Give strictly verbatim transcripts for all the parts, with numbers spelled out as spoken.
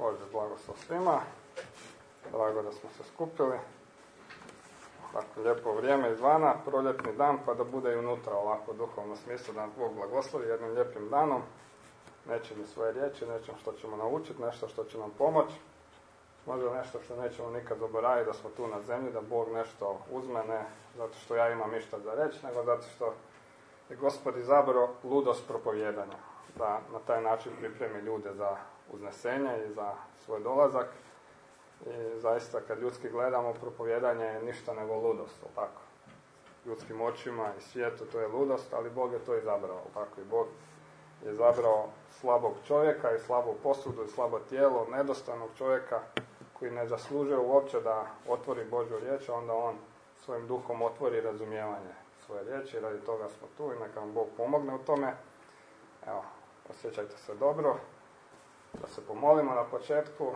Bože blagoslov svima. Drago da smo se skupili. Tako lijepo vrijeme izvana, proljetni dan, pa da bude i unutra ovako duhovno smislu, da nas Bog blagoslovi jednim lijepim danom. Nečim svoje riječi, nečim što ćemo naučiti, nešto što će nam pomoći. Možda nešto što nećemo nikad zaboraviti, da smo tu na zemlji, da Bog nešto uzme, ne zato što ja imam išta za reći, nego zato što je Gospod izabrao ludost propovijedanja, da na taj način pripremi ljude za uznesenje i za svoj dolazak. I zaista kad ljudski gledamo, propovijedanje je ništa nego ludost, tako? Ljudskim očima i svijetu to je ludost, ali Bog je to izabrao, tako? I Bog je izabrao slabog čovjeka i slabu posudu i slabo tijelo, nedostojnog čovjeka koji ne zaslužuje uopće da otvori Božju riječ, a onda on svojim duhom otvori razumijevanje svoje riječi, radi toga smo tu i neka vam Bog pomogne u tome. Evo, osjećajte se dobro, da se pomolimo na početku.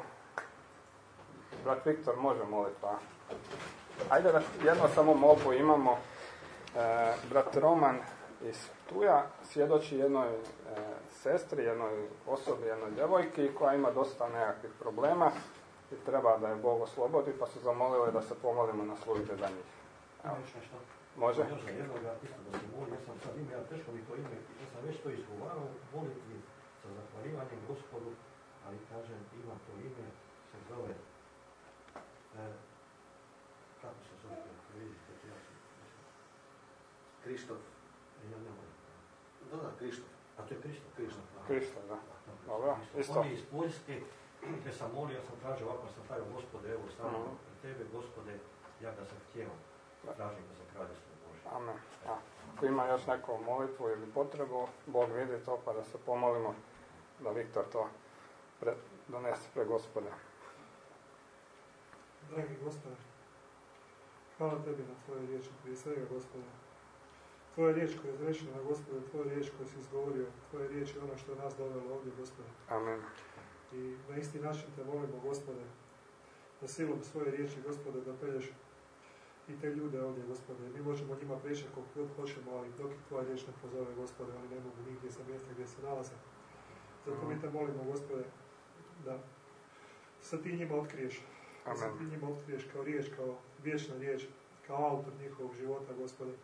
Brat Viktor može moliti, pa ajde da jedno samo molbu imamo. E, brat Roman iz Tuja svjedoči jednoj e, sestri, jednoj osobi, jednoj djevojki koja ima dosta nekakvih problema i treba da je Bog oslobodi, pa su zamolili da se pomolimo na službe za njih. Evo. Može? Još za jednoga, isto da se moli, ja sam sad ime, ja teško mi to ime, ja sam već to izgovarao, molitvi sa zahvalivanjem Gospodu, ali kažem, ima to ime, se zove, e, kako se zove, vidite, ja sam, Krištof. ja ne mogu. Da, da, Krištof. A to je Krištof? Krištof, da. Krištof, da. Dobro, isto. On je iz Poljske, gdje sam molio, ja sam tražio ovako, sam stavio, Gospode, evo, stavio uh-huh. pred tebe, Gospode, ja ga sam htio, tražim ga za kraljevstvo Božje. Amen. A, ako ima još neku molitvu ili potrebu, Bog vidi to, pa da se pomolimo da Viktor to pre, donese pre Gospoda. Dragi Gospode, hvala tebi na tvoje riječi, prije svega Gospode. Tvoja riječ koja je izrečena, Gospode, tvoja riječ koju si izgovorio, tvoja riječ je ono što je nas dovelo ovdje, Gospode. Amen. I na isti način te molimo, Gospode, da silom svoje riječi, Gospode, da pelješ i te ljude ovdje, Gospode. Mi možemo njima pričati koliko god hoćemo, ali dok ih tvoja riječ ne pozove, Gospode, oni ne mogu nigdje sa mjesta gdje se nalaze. Zato mi te molimo, Gospode, da se ti njima otkriješ. Da se ti njima otkriješ kao riječ, kao vječna riječ, kao autor njihovog života, Gospode.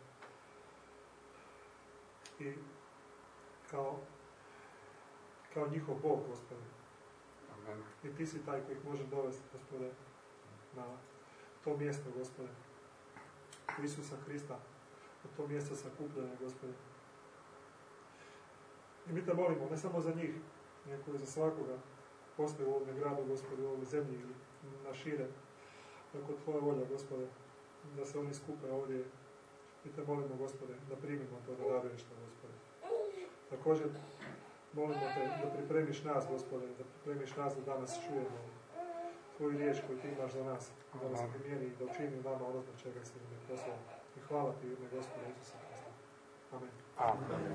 I kao, kao njihov Bog, Gospode. Amen. I ti si taj koji ih može dovesti, Gospode, na to mjesto, Gospode. Isusa Krista, na to mjesto sakupljanja, Gospode. I mi te molimo, ne samo za njih, nego i za svakoga postoji u ovome gradu, Gospode, u ovoj zemlji ili na šire, tako tvoja volja, Gospode, da se oni skupe ovdje. Mi te molimo, Gospode, da primimo to, da daruješ to, Gospode. Također, molimo te da pripremiš nas, Gospode, da pripremiš nas da danas čujemo tvoju riječ koju ti imaš za nas, da nas primijeni i da učini nama ono zbog čega si nam je poslao. I hvala ti u ime Gospoda Isusa Krista. Amen. Amen.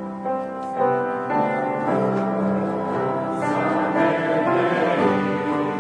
Amen.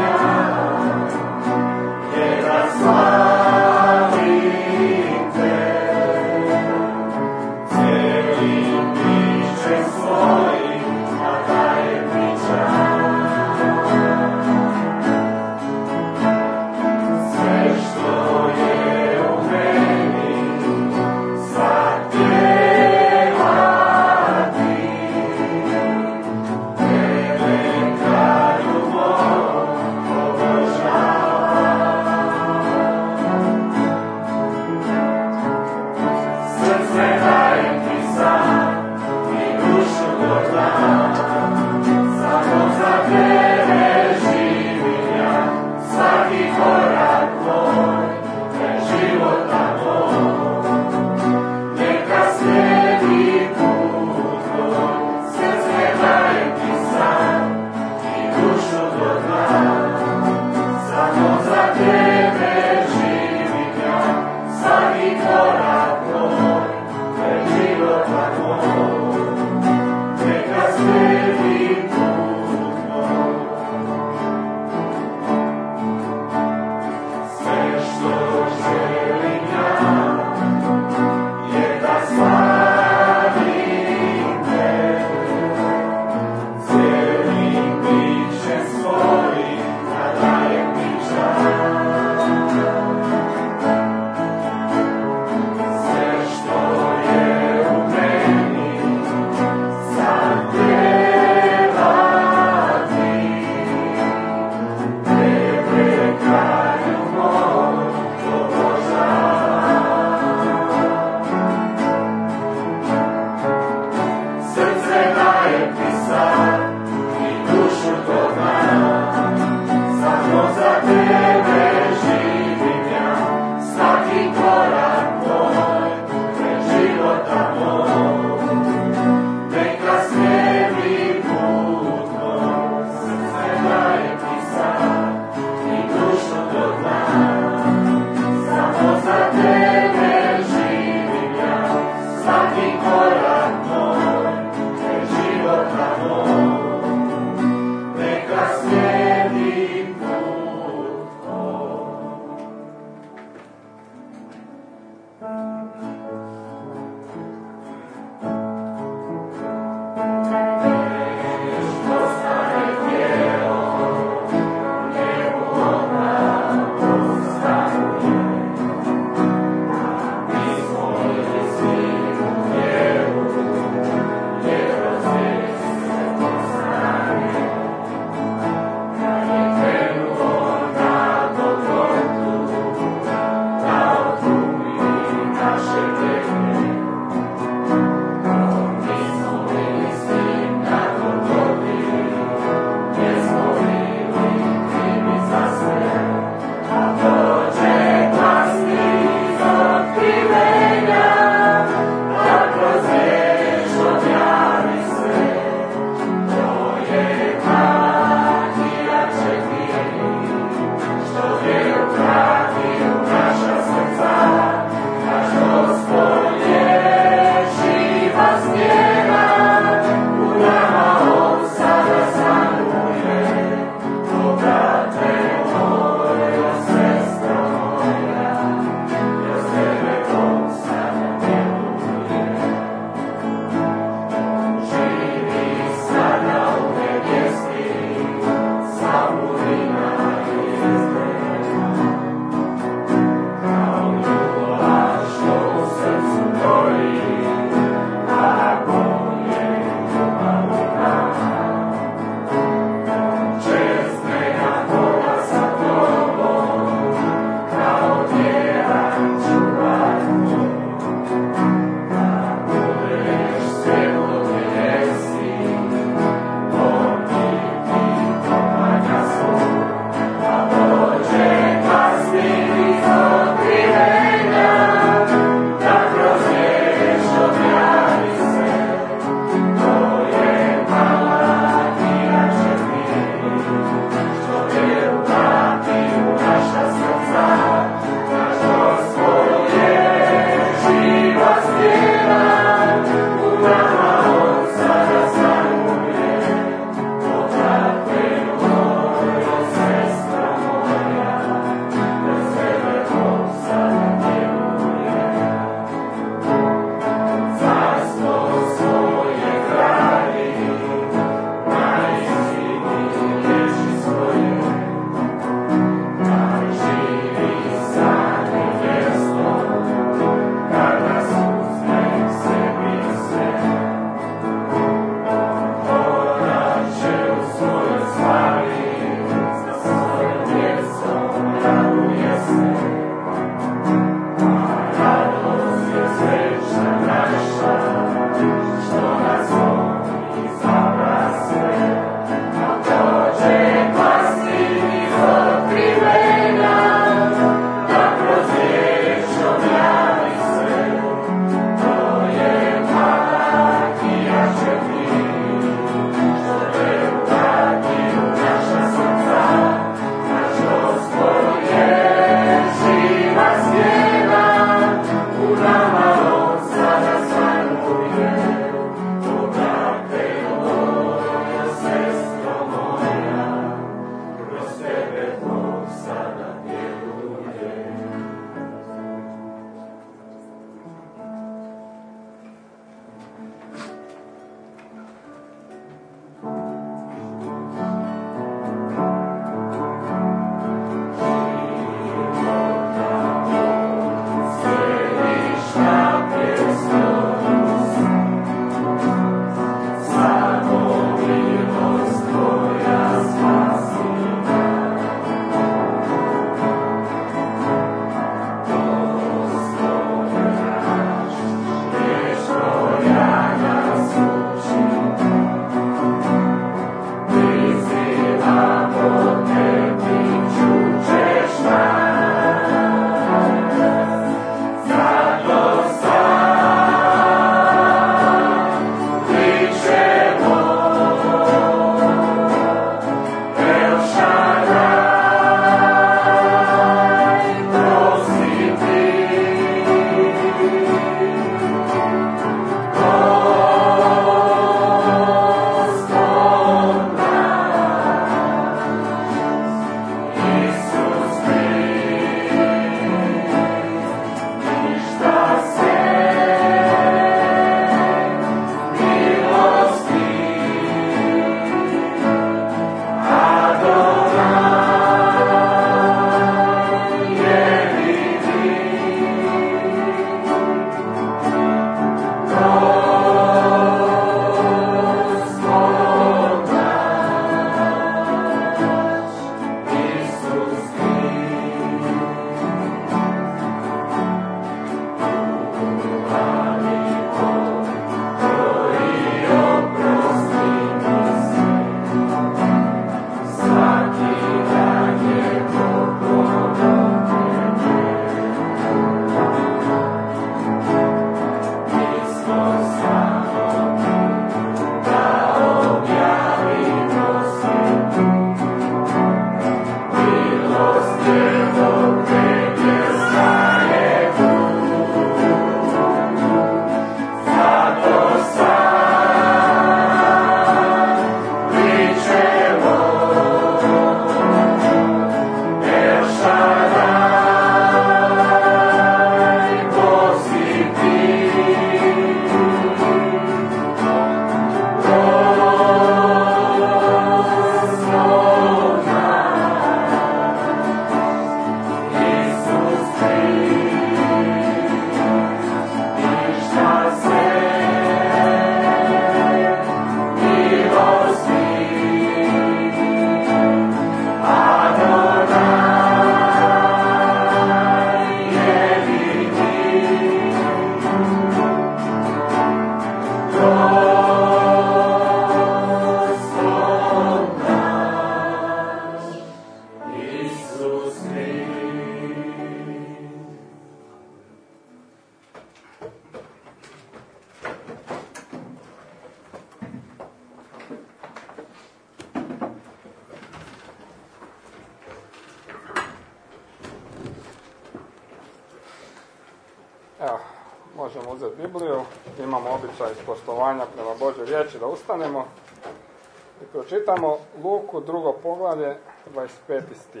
Evo, možemo uzeti Bibliju, imamo običaj ispoštovanja prema Božoj riječi da ustanemo i pročitamo Luku, drugo poglavlje, dvadeset peti stih.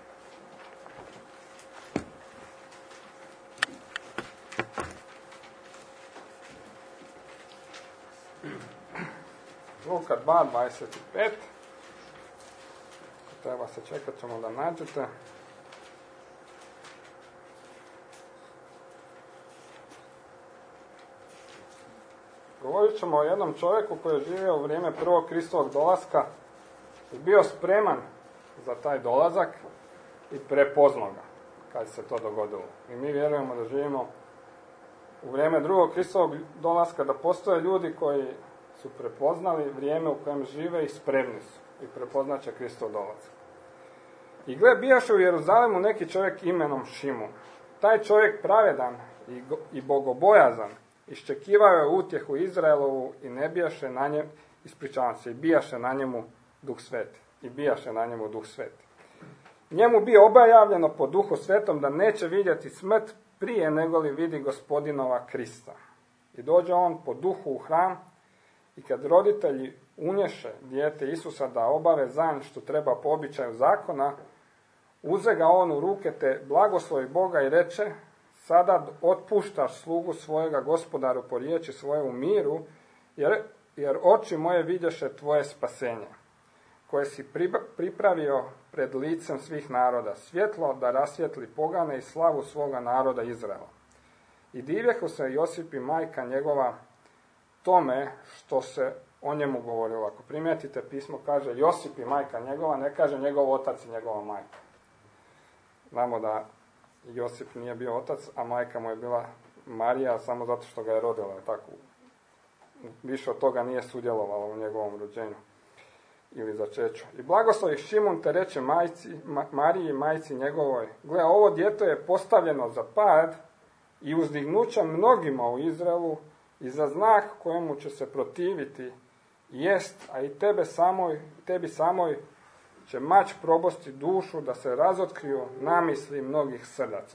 Luka dva, dvadeset pet. Treba se čekat, ćemo da nađete. Govorit ćemo o jednom čovjeku koji je živio u vrijeme prvog Kristovog dolaska i bio spreman za taj dolazak i prepoznao ga kad se to dogodilo. I mi vjerujemo da živimo u vrijeme drugog Kristovog dolaska, da postoje ljudi koji su prepoznali vrijeme u kojem žive i spremni su i prepoznat će Kristov dolazak. I gle, bijaše u Jeruzalemu neki čovjek imenom Šimun. Taj čovjek pravedan i, go, i bogobojazan iščekivao je utjehu Izraelovu i ne bijaše na njemu, ispričavam se, i bijaše na njemu Duh Sveti. I bijaše na njemu Duh Sveti. Njemu bio objavljeno po Duhu Svetom da neće vidjeti smrt prije nego li vidi Gospodinova Krista. I dođe on po duhu u hram i kad roditelji unješe dijete Isusa da obave za njim što treba po običaju zakona, uze ga on u ruke te blagoslovi Boga i reče: sada otpuštaš slugu svojega gospodaru po riječi svoje u miru, jer, jer oči moje vidješe tvoje spasenje, koje si pripravio pred licem svih naroda, svjetlo da rasvijetli pogane i slavu svoga naroda Izraela. I divjehu se Josip i majka njegova tome što se o njemu govorilo. Ako primijetite, pismo kaže Josip i majka njegova, ne kaže njegov otac i njegova majka. Znamo da Josip nije bio otac, a majka mu je bila Marija samo zato što ga je rodila. Tako. Više od toga nije sudjelovala u njegovom rođenju ili začeću. I blagoslovi Šimun te reče majci, Ma, Mariji, majci njegovoj: gle, ovo dijete je postavljeno za pad i uzdignuće mnogima u Izraelu i za znak kojemu će se protiviti jest, a i tebe samoj, tebi samoj će mač probosti dušu da se razotkriju namisli mnogih srdaca.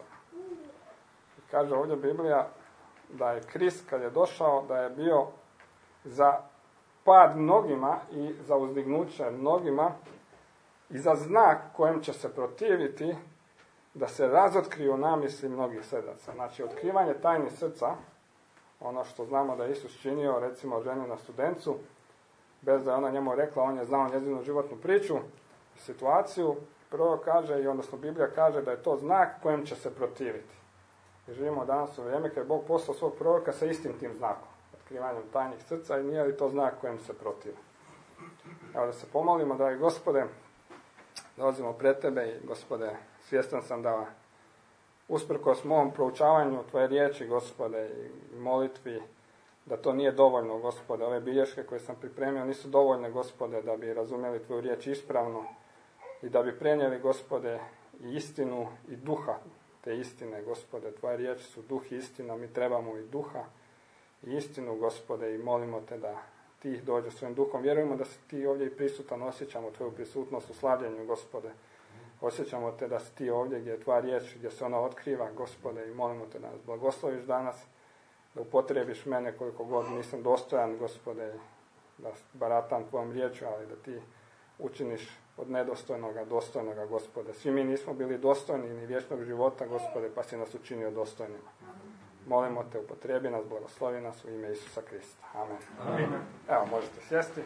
I kaže ovdje Biblija da je Krist kad je došao da je bio za pad mnogima i za uzdignuće mnogima i za znak kojem će se protiviti da se razotkriju namisli mnogih srdaca. Znači, otkrivanje tajni srca, ono što znamo da je Isus činio, recimo ženi na Studencu, bez da je ona njemu rekla, on je znao njezinu životnu priču, situaciju, prvo kaže, i odnosno Biblija kaže da je to znak kojem će se protiviti. I živimo danas u vrijeme kad je Bog poslao svog proroka sa istim tim znakom, otkrivanjem tajnih srca, i nije li to znak kojem se protivi. Evo da se pomolimo, dragi Gospode, dolazimo pred Tebe i Gospode, svjestan sam da usprkos mom proučavanju Tvoje riječi, Gospode, i molitvi, da to nije dovoljno, Gospode. Ove bilješke koje sam pripremio nisu dovoljne, Gospode, da bi razumjeli Tvoju riječ ispravno i da bi prenijeli, Gospode, i istinu i duha te istine, Gospode. Tvoje riječi su duh i istina, mi trebamo i duha i istinu, Gospode, i molimo Te da Ti dođe svojim duhom. Vjerujemo da si Ti ovdje i prisutan, osjećamo Tvoju prisutnost u slavljenju, Gospode. Osjećamo Te da si Ti ovdje gdje je Tvoja riječ, gdje se ona otkriva, Gospode, i molimo Te da nas blagosloviš danas, da upotrebiš mene koliko god nisam dostojan, Gospode, da baratam Tvojom riječju, ali da Ti učiniš od nedostojnoga dostojnoga, Gospode. Svi mi nismo bili dostojni ni vječnog života, Gospode, pa si nas učinio dostojnima. Molimo Te, upotrebi nas, blagoslovi nas u ime Isusa Krista. Amen. Amen. Evo, možete sjesti.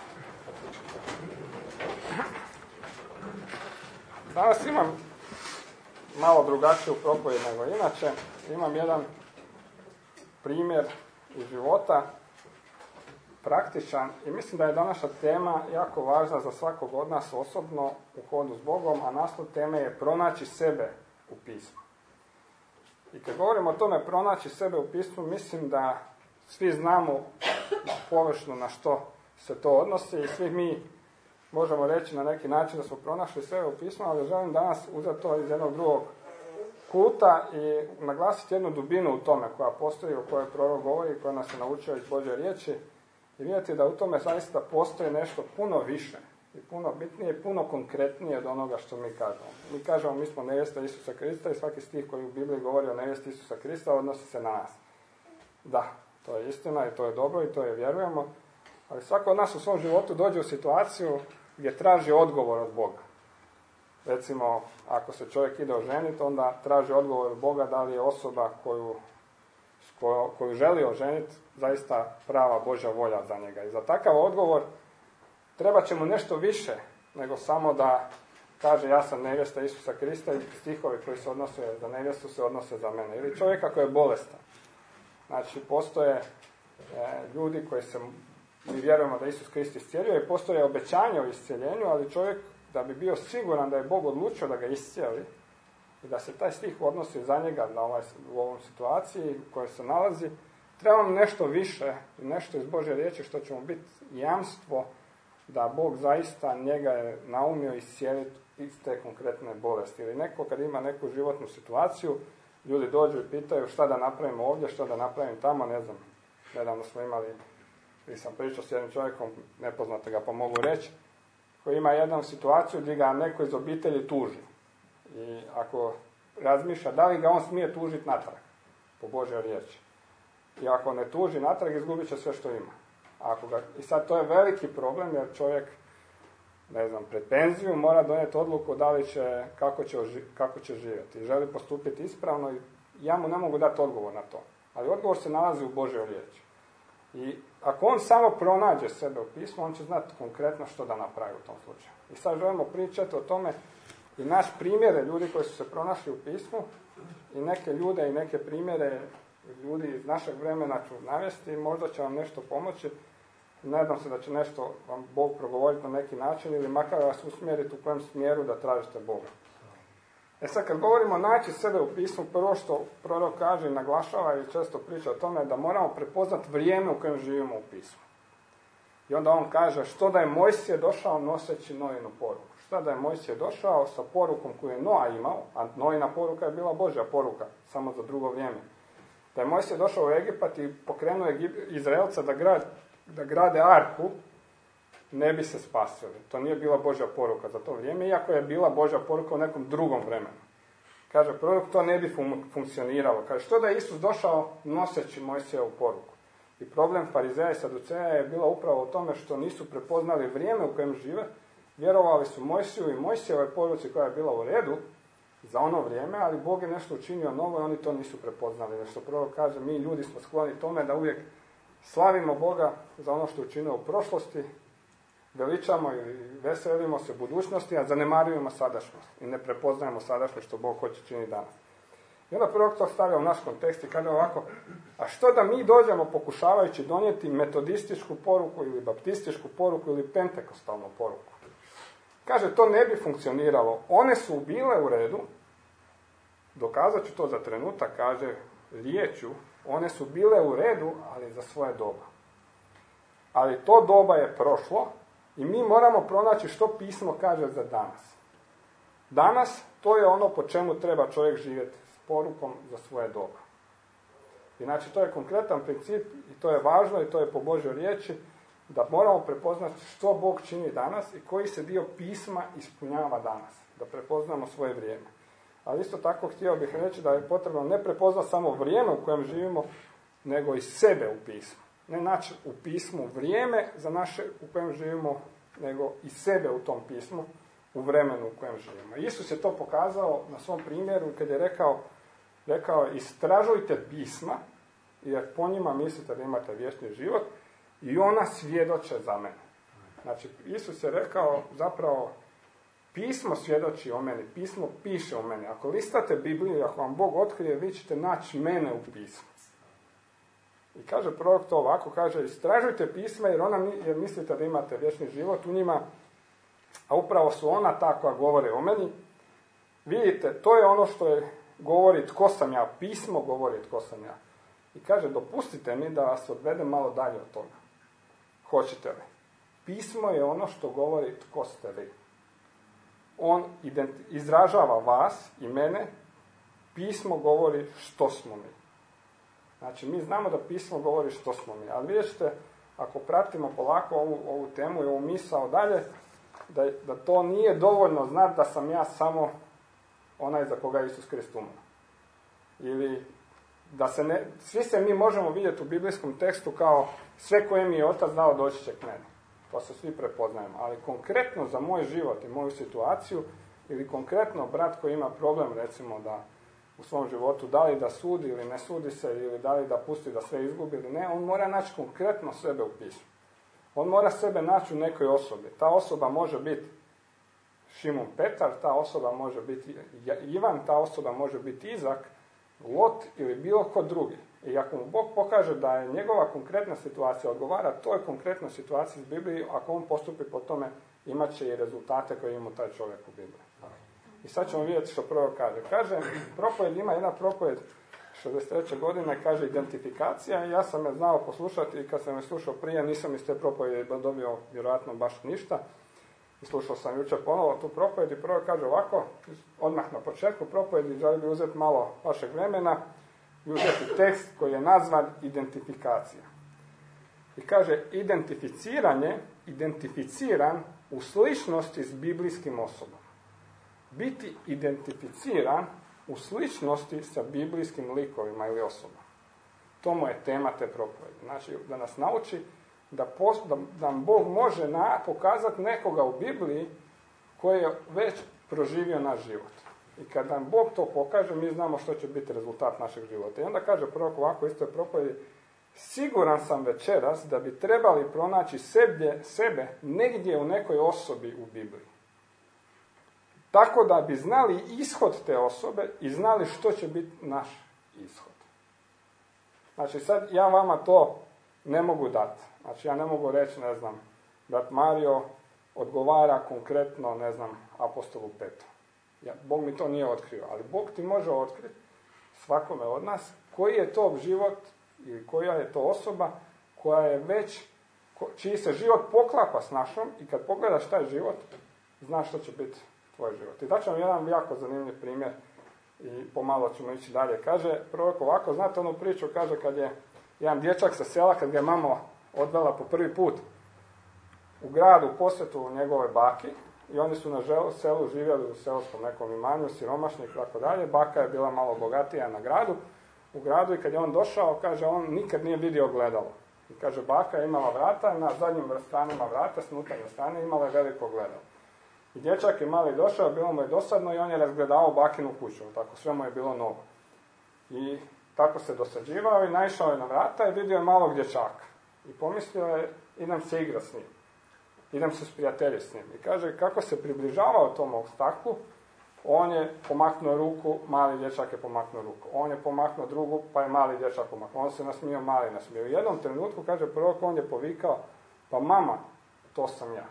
Danas imam malo drugačiju propovjed nego inače. Imam jedan primjer iz života, praktičan, i mislim da je današnja tema jako važna za svakog od nas osobno u hodu s Bogom, a naslov teme je pronaći sebe u pismu. I kad govorimo o tome pronaći sebe u pismu, mislim da svi znamo površno na što se to odnosi i svi mi možemo reći na neki način da smo pronašli sebe u pismu, ali želim danas uzeti to iz jednog drugog kuta i naglasiti jednu dubinu u tome koja postoji, o kojoj prorok govori i koja nas je naučio iz Božje riječi, i vidjeti da u tome zaista postoji nešto puno više i puno bitnije i puno konkretnije od onoga što mi kažemo. Mi kažemo mi smo nevjesta Isusa Krista i svaki stih koji u Bibliji govori o nevjesti Isusa Krista odnosi se na nas. Da, to je istina i to je dobro i to je vjerujemo, ali svako od nas u svom životu dođe u situaciju gdje traži odgovor od Boga. Recimo, ako se čovjek ide oženiti, onda traži odgovor od Boga da li je osoba koju, koju, koju želi oženiti zaista prava Božja volja za njega. I za takav odgovor treba će mu nešto više nego samo da kaže ja sam nevjesta Isusa Krista i stihovi koji se odnose za nevjestu se odnose za mene. Ili čovjek ako je bolestan. Znači, postoje e, ljudi koji se, mi vjerujemo da Isus Krist iscijelio i postoje obećanje o iscijeljenju, ali čovjek da bi bio siguran da je Bog odlučio da ga iscijeli i da se taj stih odnosi za njega na ovaj, u ovom situaciji u kojoj se nalazi, treba nam nešto više i nešto iz Božje riječi što će mu biti jamstvo da Bog zaista njega je naumio iscijeliti iz te konkretne bolesti. Ili neko kad ima neku životnu situaciju, ljudi dođu i pitaju šta da napravimo ovdje, šta da napravim tamo, ne znam. Nedavno smo imali, ili sam pričao s jednim čovjekom, nepoznate ga pa mogu reći, koji ima jednu situaciju gdje ga neko iz obitelji tuži. I ako razmišlja da li ga on smije tužiti natrag, po Božjoj riječi. I ako ne tuži natrag, izgubit će sve što ima. Ako ga, i sad to je veliki problem jer čovjek, ne znam, pred penziju mora donijeti odluku da li će, kako će, kako će živjeti. I želi postupiti ispravno i ja mu ne mogu dati odgovor na to. Ali odgovor se nalazi u Božjoj riječi. I ako on samo pronađe sebe u pismu, on će znati konkretno što da napravi u tom slučaju. I sad želimo pričati o tome i naš primjere ljudi koji su se pronašli u pismu i neke ljude i neke primjere ljudi iz našeg vremena ću navesti i možda će vam nešto pomoći. Nadam se da će nešto vam Bog progovoriti na neki način ili makar vas usmjeriti u kojem smjeru da tražite Boga. E sad kad govorimo naći sebe u pismu, prvo što prorok kaže i naglašava i često priča o tome da moramo prepoznati vrijeme u kojem živimo u pismu. I onda on kaže što da je Mojsije došao noseći Noinu poruku. Šta da je Mojsije došao sa porukom koju je Noa imao, a Noina poruka je bila Božja poruka, samo za drugo vrijeme. Da je Mojsije došao u Egipat i pokrenuo Izraelca da, grad, da grade arku, ne bi se spasili. To nije bila Božja poruka za to vrijeme, iako je bila Božja poruka u nekom drugom vremenu. Kaže, prorok to ne bi fun- funkcioniralo. Kaže, što da je Isus došao noseći Mojsijevu poruku? I problem farizeja i saduceja je bila upravo u tome što nisu prepoznali vrijeme u kojem žive, vjerovali su Mojsiju i Mojsijevoj poruci koja je bila u redu za ono vrijeme, ali Bog je nešto učinio novo i oni to nisu prepoznali. Nešto prorok kaže, mi ljudi smo skloni tome da uvijek slavimo Boga za ono što je učinio u prošlosti, veličamo i veselimo se budućnosti, a zanemarujemo sadašnjost i ne prepoznajemo sadašnjost što Bog hoće činiti danas. I onda prorok to stavlja u naš kontekst i kaže ovako, a što da mi dođemo pokušavajući donijeti metodističku poruku ili baptističku poruku ili pentekostalnu poruku? Kaže, to ne bi funkcioniralo. One su bile u redu, dokazat ću to za trenutak, kaže riječju, one su bile u redu, ali za svoje doba. Ali to doba je prošlo i mi moramo pronaći što pismo kaže za danas. Danas to je ono po čemu treba čovjek živjeti, s porukom za svoje doba. Znači to je konkretan princip i to je važno i to je po Božjoj riječi da moramo prepoznati što Bog čini danas i koji se dio pisma ispunjava danas. Da prepoznamo svoje vrijeme. Ali isto tako htio bih reći da je potrebno ne prepoznati samo vrijeme u kojem živimo, nego i sebe u pismu. Ne naći u pismu vrijeme za naše u kojem živimo, nego i sebe u tom pismu, u vremenu u kojem živimo. Isus je to pokazao na svom primjeru kad je rekao, rekao istražujte pisma, jer po njima mislite da imate vječni život i ona svjedoče za mene. Znači, Isus je rekao zapravo pismo svjedoči o meni, pismo piše o meni. Ako listate Bibliju, ako vam Bog otkrije, vi ćete naći mene u pismu. I kaže prorok to ovako, kaže istražujte pisma jer, ona, jer mislite da imate vječni život u njima, a upravo su ona ta koja govore o meni. Vidite, to je ono što je govori tko sam ja, pismo govori tko sam ja. I kaže, dopustite mi da vas odvedem malo dalje od toga. Hoćete li? Pismo je ono što govori tko ste vi. On identi- izražava vas i mene, pismo govori što smo mi. Znači, mi znamo da pismo govori što smo mi, ali vidjet ćete, ako pratimo polako ovu, ovu temu i ovu misao dalje, da, da to nije dovoljno znati da sam ja samo onaj za koga je Isus Krist umro. Ili da se ne, svi se mi možemo vidjeti u biblijskom tekstu kao sve koje mi je Otac dao doći će k meni. To se svi prepoznajemo. Ali konkretno za moj život i moju situaciju, ili konkretno brat koji ima problem, recimo da u svom životu, da li da sudi ili ne sudi se, ili da li da pusti da sve izgubi ili ne, on mora naći konkretno sebe u pismu. On mora sebe naći u nekoj osobi. Ta osoba može biti Šimun Petar, ta osoba može biti Ivan, ta osoba može biti Izak, Lot ili bilo ko drugi. I ako mu Bog pokaže da je njegova konkretna situacija odgovara toj konkretnoj situaciji iz Biblije, ako on postupi po tome, imat će i rezultate koje ima taj čovjek u Bibliji. I sad ćemo vidjeti što prvo kaže. Kaže, propovjed ima jedna propovjed šezdeset treće godine, kaže identifikacija, i ja sam je znao poslušati i kad sam je slušao prije, nisam iz te propovjedi dobio vjerojatno baš ništa. I slušao sam jučer ponovo tu propovjed i prvo kaže ovako, odmah na početku propovjedi želim bi uzeti malo vašeg vremena i uzeti tekst koji je nazvan identifikacija. I kaže, identificiranje, identificiran u sličnosti s biblijskim osobama. Biti identificiran u sličnosti sa biblijskim likovima ili osobama. To mu je tema te propovjedi. Znači, da nas nauči da, post, da, da nam Bog može na, pokazati nekoga u Bibliji koji je već proživio naš život. I kad nam Bog to pokaže, mi znamo što će biti rezultat našeg života. I onda kaže prorok ovako, isto je propovjedi, siguran sam večeras da bi trebali pronaći sebe, sebe negdje u nekoj osobi u Bibliji. Tako da bi znali ishod te osobe i znali što će biti naš ishod. Znači sad ja vama to ne mogu dati. Znači ja ne mogu reći, ne znam, brat Mario odgovara konkretno, ne znam, apostolu Petru. Ja, Bog mi to nije otkrio, ali Bog ti može otkriti svakome od nas koji je to život ili koja je to osoba koja je već, čiji se život poklapa s našom i kad pogledaš taj život, znaš što će biti tvoj život. I daću vam jedan jako zanimljiv primjer i pomalo ćemo ići dalje. Kaže prorok ovako, znate onu priču, kaže kad je jedan dječak sa sela, kad ga je mama odvela po prvi put u gradu posjetu njegove baki i oni su na želu, selu živjeli u selskom nekom imanju, siromašni i tako dalje. Baka je bila malo bogatija na gradu, u gradu i kad je on došao, kaže on nikad nije vidio ogledalo. I kaže baka je imala vrata i na zadnjim stranama vrata, s unutarnje strane imala je veliko ogledalo. I dječak je mali došao, bilo mu je dosadno i on je razgledao bakinu kuću, tako sve mu je bilo novo. I tako se dosađivao i naišao je na vrata i vidio je malog dječaka. I pomislio je, idem se igrati s njim. Idem se sprijateljiti s njim. I kaže, kako se približavao tom staklu, on je pomaknuo ruku, mali dječak je pomaknuo ruku. On je pomaknuo drugu, pa je mali dječak pomaknuo. On se nasmio, mali nasmio. U jednom trenutku, kaže prorok, on je povikao, pa mama, to sam ja.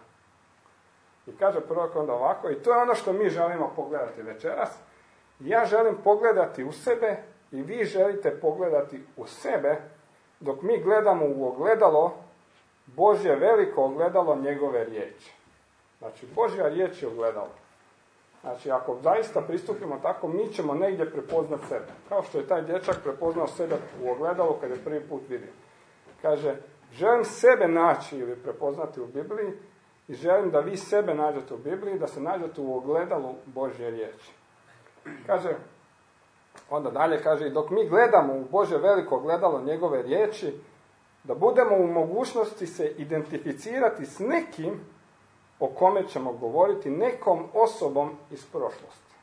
I kaže prorok onda ovako, i to je ono što mi želimo pogledati večeras. Ja želim pogledati u sebe i vi želite pogledati u sebe, dok mi gledamo u ogledalo, Božje veliko ogledalo njegove riječi. Znači, Božja riječ je ogledalo. Znači, ako zaista pristupimo tako, mi ćemo negdje prepoznati sebe. Kao što je taj dječak prepoznao sebe u ogledalu kad je prvi put vidio. Kaže, želim sebe naći ili prepoznati u Bibliji i želim da vi sebe nađete u Bibliji, da se nađete u ogledalu Božje riječi. Kaže, onda dalje kaže, i dok mi gledamo u Božje veliko ogledalo njegove riječi, da budemo u mogućnosti se identificirati s nekim o kome ćemo govoriti, nekom osobom iz prošlosti.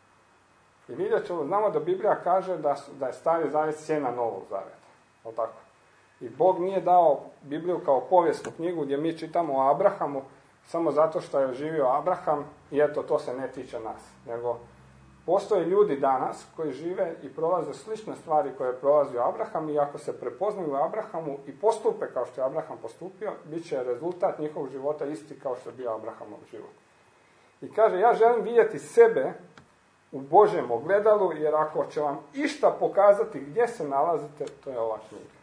I vidjet ćemo, znamo da Biblija kaže da, da je Stari zavjet sjena Novog zavjeta. O tako? I Bog nije dao Bibliju kao povijesnu knjigu gdje mi čitamo o Abrahamu samo zato što je živio Abraham i eto, to se ne tiče nas. Nego postoje ljudi danas koji žive i prolaze slične stvari koje je prolazio Abraham i ako se prepoznaju u Abrahamu i postupe kao što je Abraham postupio, bit će rezultat njihovog života isti kao što je bio Abrahamov život. I kaže, ja želim vidjeti sebe u Božjem ogledalu, jer ako će vam išta pokazati gdje se nalazite, to je ova knjiga.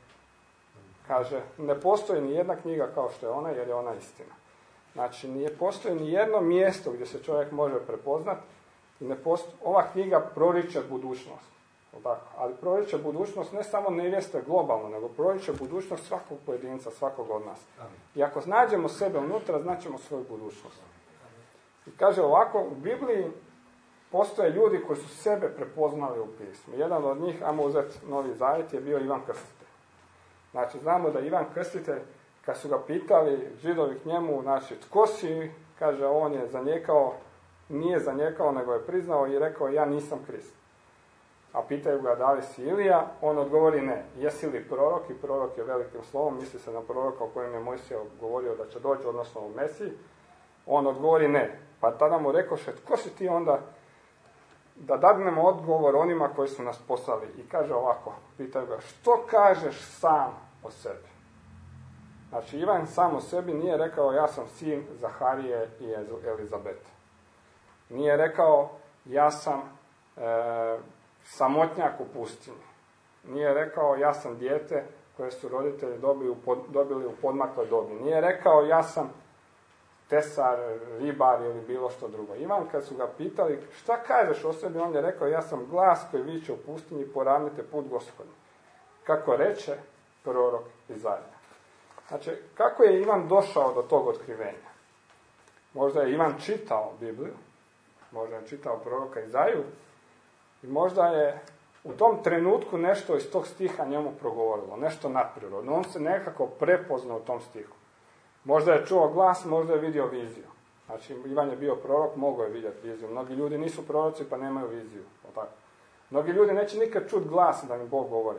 Kaže, ne postoji ni jedna knjiga kao što je ona, jer je ona istina. Znači, nije postoji ni jedno mjesto gdje se čovjek može prepoznati. I ne posto... Ova knjiga proriče budućnost. Tako. Ali proriče budućnost ne samo nevjeste globalno, nego proriče budućnost svakog pojedinca, svakog od nas. I ako nađemo sebe unutra, znaćemo svoju budućnost. I kaže ovako, u Bibliji postoje ljudi koji su sebe prepoznali u pismu. Jedan od njih, ajmo uzeti Novi Zavjet, je bio Ivan Krstitelj. Znači, znamo da Ivan Krstitelj, kad su ga pitali Židovi k njemu, znači, tko si, kaže, on je zanijekao, nije zanijekao, nego je priznao i rekao, ja nisam Krist. A pitaju ga, da li si Ilija, on odgovori ne. Jesi li prorok? I prorok je velikim slovom, misli se na proroka o kojem je Mojsije govorio da će doći, odnosno u Mesiji. On odgovori ne. Pa tada mu rekoše, tko si ti onda da dadnemo odgovor onima koji su nas poslali? I kaže ovako, pitaju ga, što kažeš sam o sebi? Znači, Ivan sam o sebi nije rekao, ja sam sin Zaharije i Elizabete. Nije rekao, ja sam e, samotnjak u pustinji. Nije rekao, ja sam dijete koje su roditelji dobili u, pod, dobili u podmakloj dobi. Nije rekao, ja sam tesar, ribar ili bilo što drugo. Ivan, kad su ga pitali, šta kažeš o sebi, on je rekao, ja sam glas koji viče u pustinji, poravnite put Gospodnji. Kako reče prorok Izaija. Znači, kako je Ivan došao do tog otkrivenja? Možda je Ivan čitao Bibliju, možda je čitao proroka Izaiju i možda je u tom trenutku nešto iz tog stiha njemu progovorilo, nešto nadprirodno. On se nekako prepoznao u tom stihu. Možda je čuo glas, možda je vidio viziju. Znači, Ivan je bio prorok, mogao je vidjeti viziju. Mnogi ljudi nisu proroci pa nemaju viziju. Tako. Mnogi ljudi neće nikad čuti glas da im Bog govori.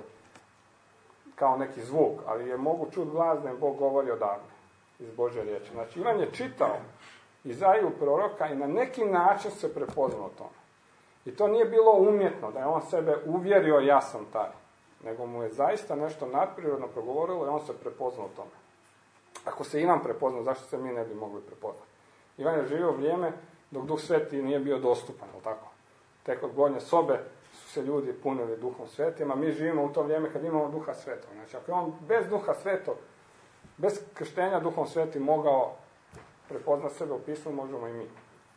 Kao neki zvuk, ali je mogu čuti glas da im Bog govori odavde. Iz Božje riječi. Znači, Ivan je čitao Izaiju proroka i na neki način se prepoznao tome. I to nije bilo umjetno, da je on sebe uvjerio, ja sam taj. Nego mu je zaista nešto nadprirodno progovorilo i on se prepoznao tome. Ako se Ivan prepoznao, zašto se mi ne bi mogli prepoznati? Ivan je živio vrijeme dok Duh Sveti nije bio dostupan, je li tako? Tek od gornje sobe su se ljudi punili Duhom Svetim, a mi živimo u to vrijeme kad imamo Duha Svetog. Znači, ako je on bez Duha Svetog, bez krštenja Duhom Svetim mogao prepoznati sebe u pismu, možemo i mi.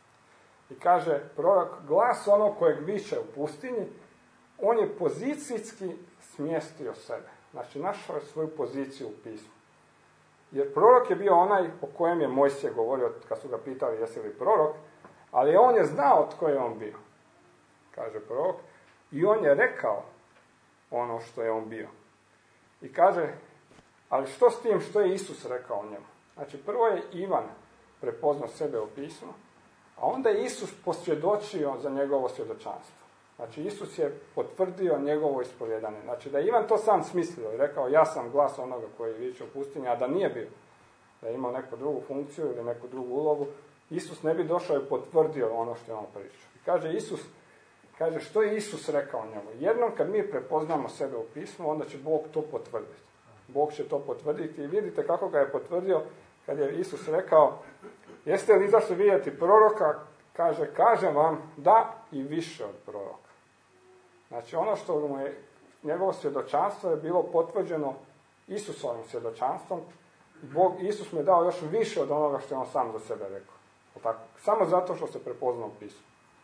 I kaže prorok, glas onog kojeg viče u pustinji, on je pozicijski smjestio sebe. Znači, našao je svoju poziciju u pismu. Jer prorok je bio onaj o kojem je Mojsije govorio kad su ga pitali jesi li prorok, ali on je znao tko je on bio, kaže prorok, i on je rekao ono što je on bio. I kaže, ali što s tim što je Isus rekao o njemu? Znači, prvo je Ivan prepoznao sebe u pismu, a onda je Isus posvjedočio za njegovo svjedočanstvo. Znači, Isus je potvrdio njegovo ispovjedanje. Znači, da je Ivan to sam smislio i rekao, ja sam glas onoga koji viče u pustinji, a da nije bio, da je imao neku drugu funkciju ili neku drugu ulogu, Isus ne bi došao i potvrdio ono što je on pričao. I kaže Isus, kaže, što je Isus rekao njemu? Jednom kad mi prepoznamo sebe u pismu, onda će Bog to potvrditi. Bog će to potvrditi i vidite kako ga je potvrdio kad je Isus rekao, jeste li izašli vidjeti proroka? Kaže, kažem vam da i više od proroka. Znači, ono što mu je, njegovo svjedočanstvo je bilo potvrđeno Isusovim svjedočanstvom. Bog, Isus mu je dao još više od onoga što je on sam za sebe rekao. Tako? Samo zato što se prepoznao u pismu.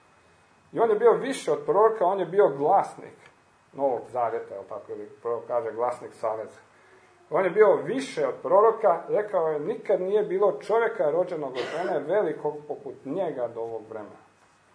I on je bio više od proroka, on je bio glasnik Novog Zavjeta, tako, ili prorok kaže glasnik saveza. On je bio više od proroka, rekao je, nikad nije bilo čovjeka rođenog od žene velikog poput njega do ovog vremena.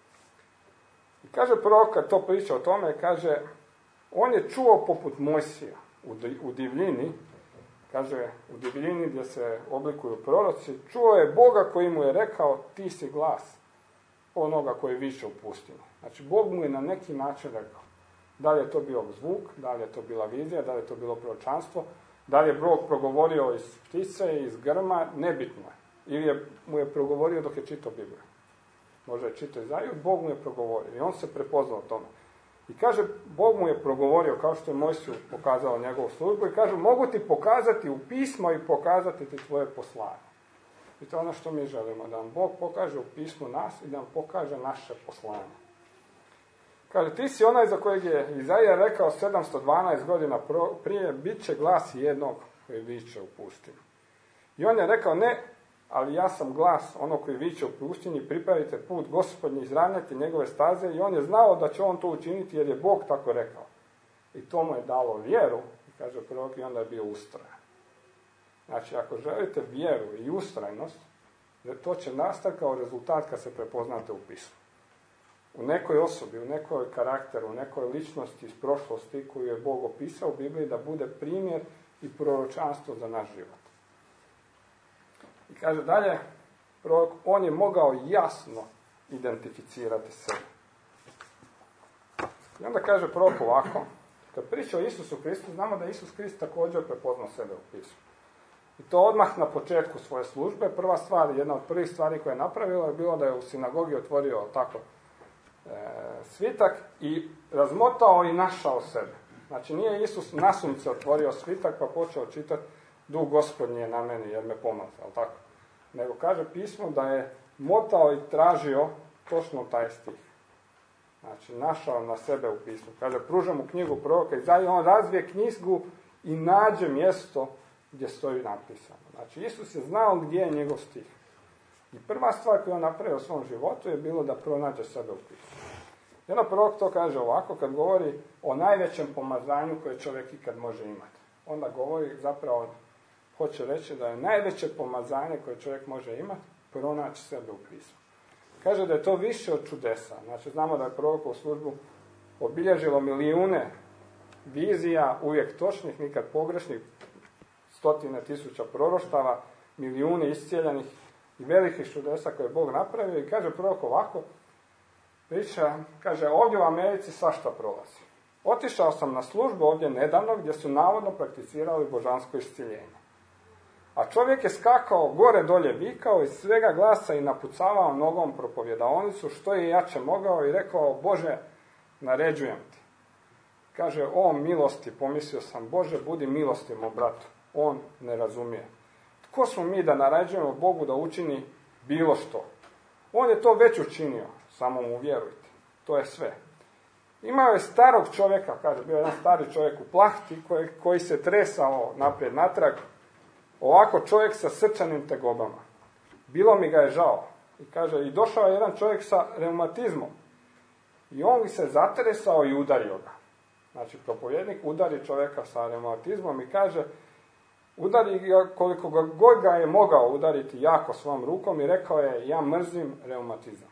I kaže prorok, kad to priča o tome, kaže, on je čuo poput Mojsija u divljini, kaže, u divljini gdje se oblikuju proroci, čuo je Boga koji mu je rekao, ti si glas onoga koji viče u pustinji. Znači, Bog mu je na neki način rekao. Da li je to bio zvuk, da li je to bila vizija, da li je to bilo proročanstvo, da li je Bog progovorio iz ptice, iz grma, nebitno je. Ili je, mu je progovorio dok je čitao Bibliju. Možda je čitao Izaiju, Bog mu je progovorio i on se prepoznao tome. I kaže, Bog mu je progovorio, kao što je Mojsiju pokazao njegovu službu, i kaže, mogu ti pokazati u pismo i pokazati ti tvoje poslanje. I to je ono što mi želimo, da nam Bog pokaže u pismu nas i da nam pokaže naše poslanje. Kaže, ti si onaj za kojeg je Izaija rekao sedamsto dvanaest godina prije, bit će glas jednog koji viče u pustinji. I on je rekao, ne, ali ja sam glas onog koji viče u pustinji, pripravite put Gospodnji, izravnajte njegove staze, i on je znao da će on to učiniti jer je Bog tako rekao. I to mu je dalo vjeru, kaže prorok, i onda je bio ustrajan. Znači, ako želite vjeru i ustrajnost, to će nastati kao rezultat kad se prepoznate u pismu. U nekoj osobi, u nekoj karakteru, u nekoj ličnosti iz prošlosti koju je Bog opisao u Bibliji da bude primjer i proročanstvo za naš život. I kaže dalje, prorok, on je mogao jasno identificirati sebe. I onda kaže prorok ovako, kad priča o Isusu Kristu, znamo da Isus Krist također prepoznao sebe u pismu. I to odmah na početku svoje službe. Prva stvar, jedna od prvih stvari koje je napravila je bilo da je u sinagogi otvorio tako e, svitak i razmotao i našao sebe. Znači nije Isus nasumice otvorio svitak pa počeo čitati Duh Gospodnji je na meni jer me pomazao, jel tako? Nego kaže pismo da je motao i tražio točno taj stih. Znači našao na sebe u pismu. Kaže pruža mu knjigu proroka i zajedno on razvije knjigu i nađe mjesto gdje stoji napisano. Znači, Isus je znao gdje je njegov stih. I prva stvar koju on napravio u svom životu je bilo da pronađe sebe u pismu. Jedan prorok to kaže ovako, kad govori o najvećem pomazanju koje čovjek ikad može imati. Onda govori zapravo, hoće reći da je najveće pomazanje koje čovjek može imati, pronaći sebe u pismu. Kaže da je to više od čudesa. Znači, znamo da je prorokovu službu obilježilo milijune vizija, uvijek točnih, nikad pogrešnih, stotine tisuća proroštava, milijune iscijeljenih i velikih čudesa koje je Bog napravio. I kaže prorok ovako, priča, kaže, ovdje u Americi svašta prolazi. Otišao sam na službu ovdje nedavno gdje su navodno prakticirali božansko iscjeljenje. A čovjek je skakao gore dolje, vikao iz svega glasa i napucavao nogom propovjedaonicu što je jače mogao i rekao, Bože, naređujem ti. Kaže, o milosti, pomislio sam, Bože, budi milostiv mom bratu. On ne razumije. Tko smo mi da naređujemo Bogu da učini bilo što? On je to već učinio, samo mu vjerujte. To je sve. Imao je starog čovjeka, kaže, bio je jedan stari čovjek u plahti koji, koji se tresao naprijed natrag. Ovako čovjek sa srčanim tegobama. Bilo mi ga je žao. I kaže, i došao je jedan čovjek sa reumatizmom. I on se zatresao i udario ga. Znači, propovjednik udari čovjeka sa reumatizmom i kaže, udari ga koliko ga god ga je mogao udariti jako svom rukom i rekao je, ja mrzim reumatizam.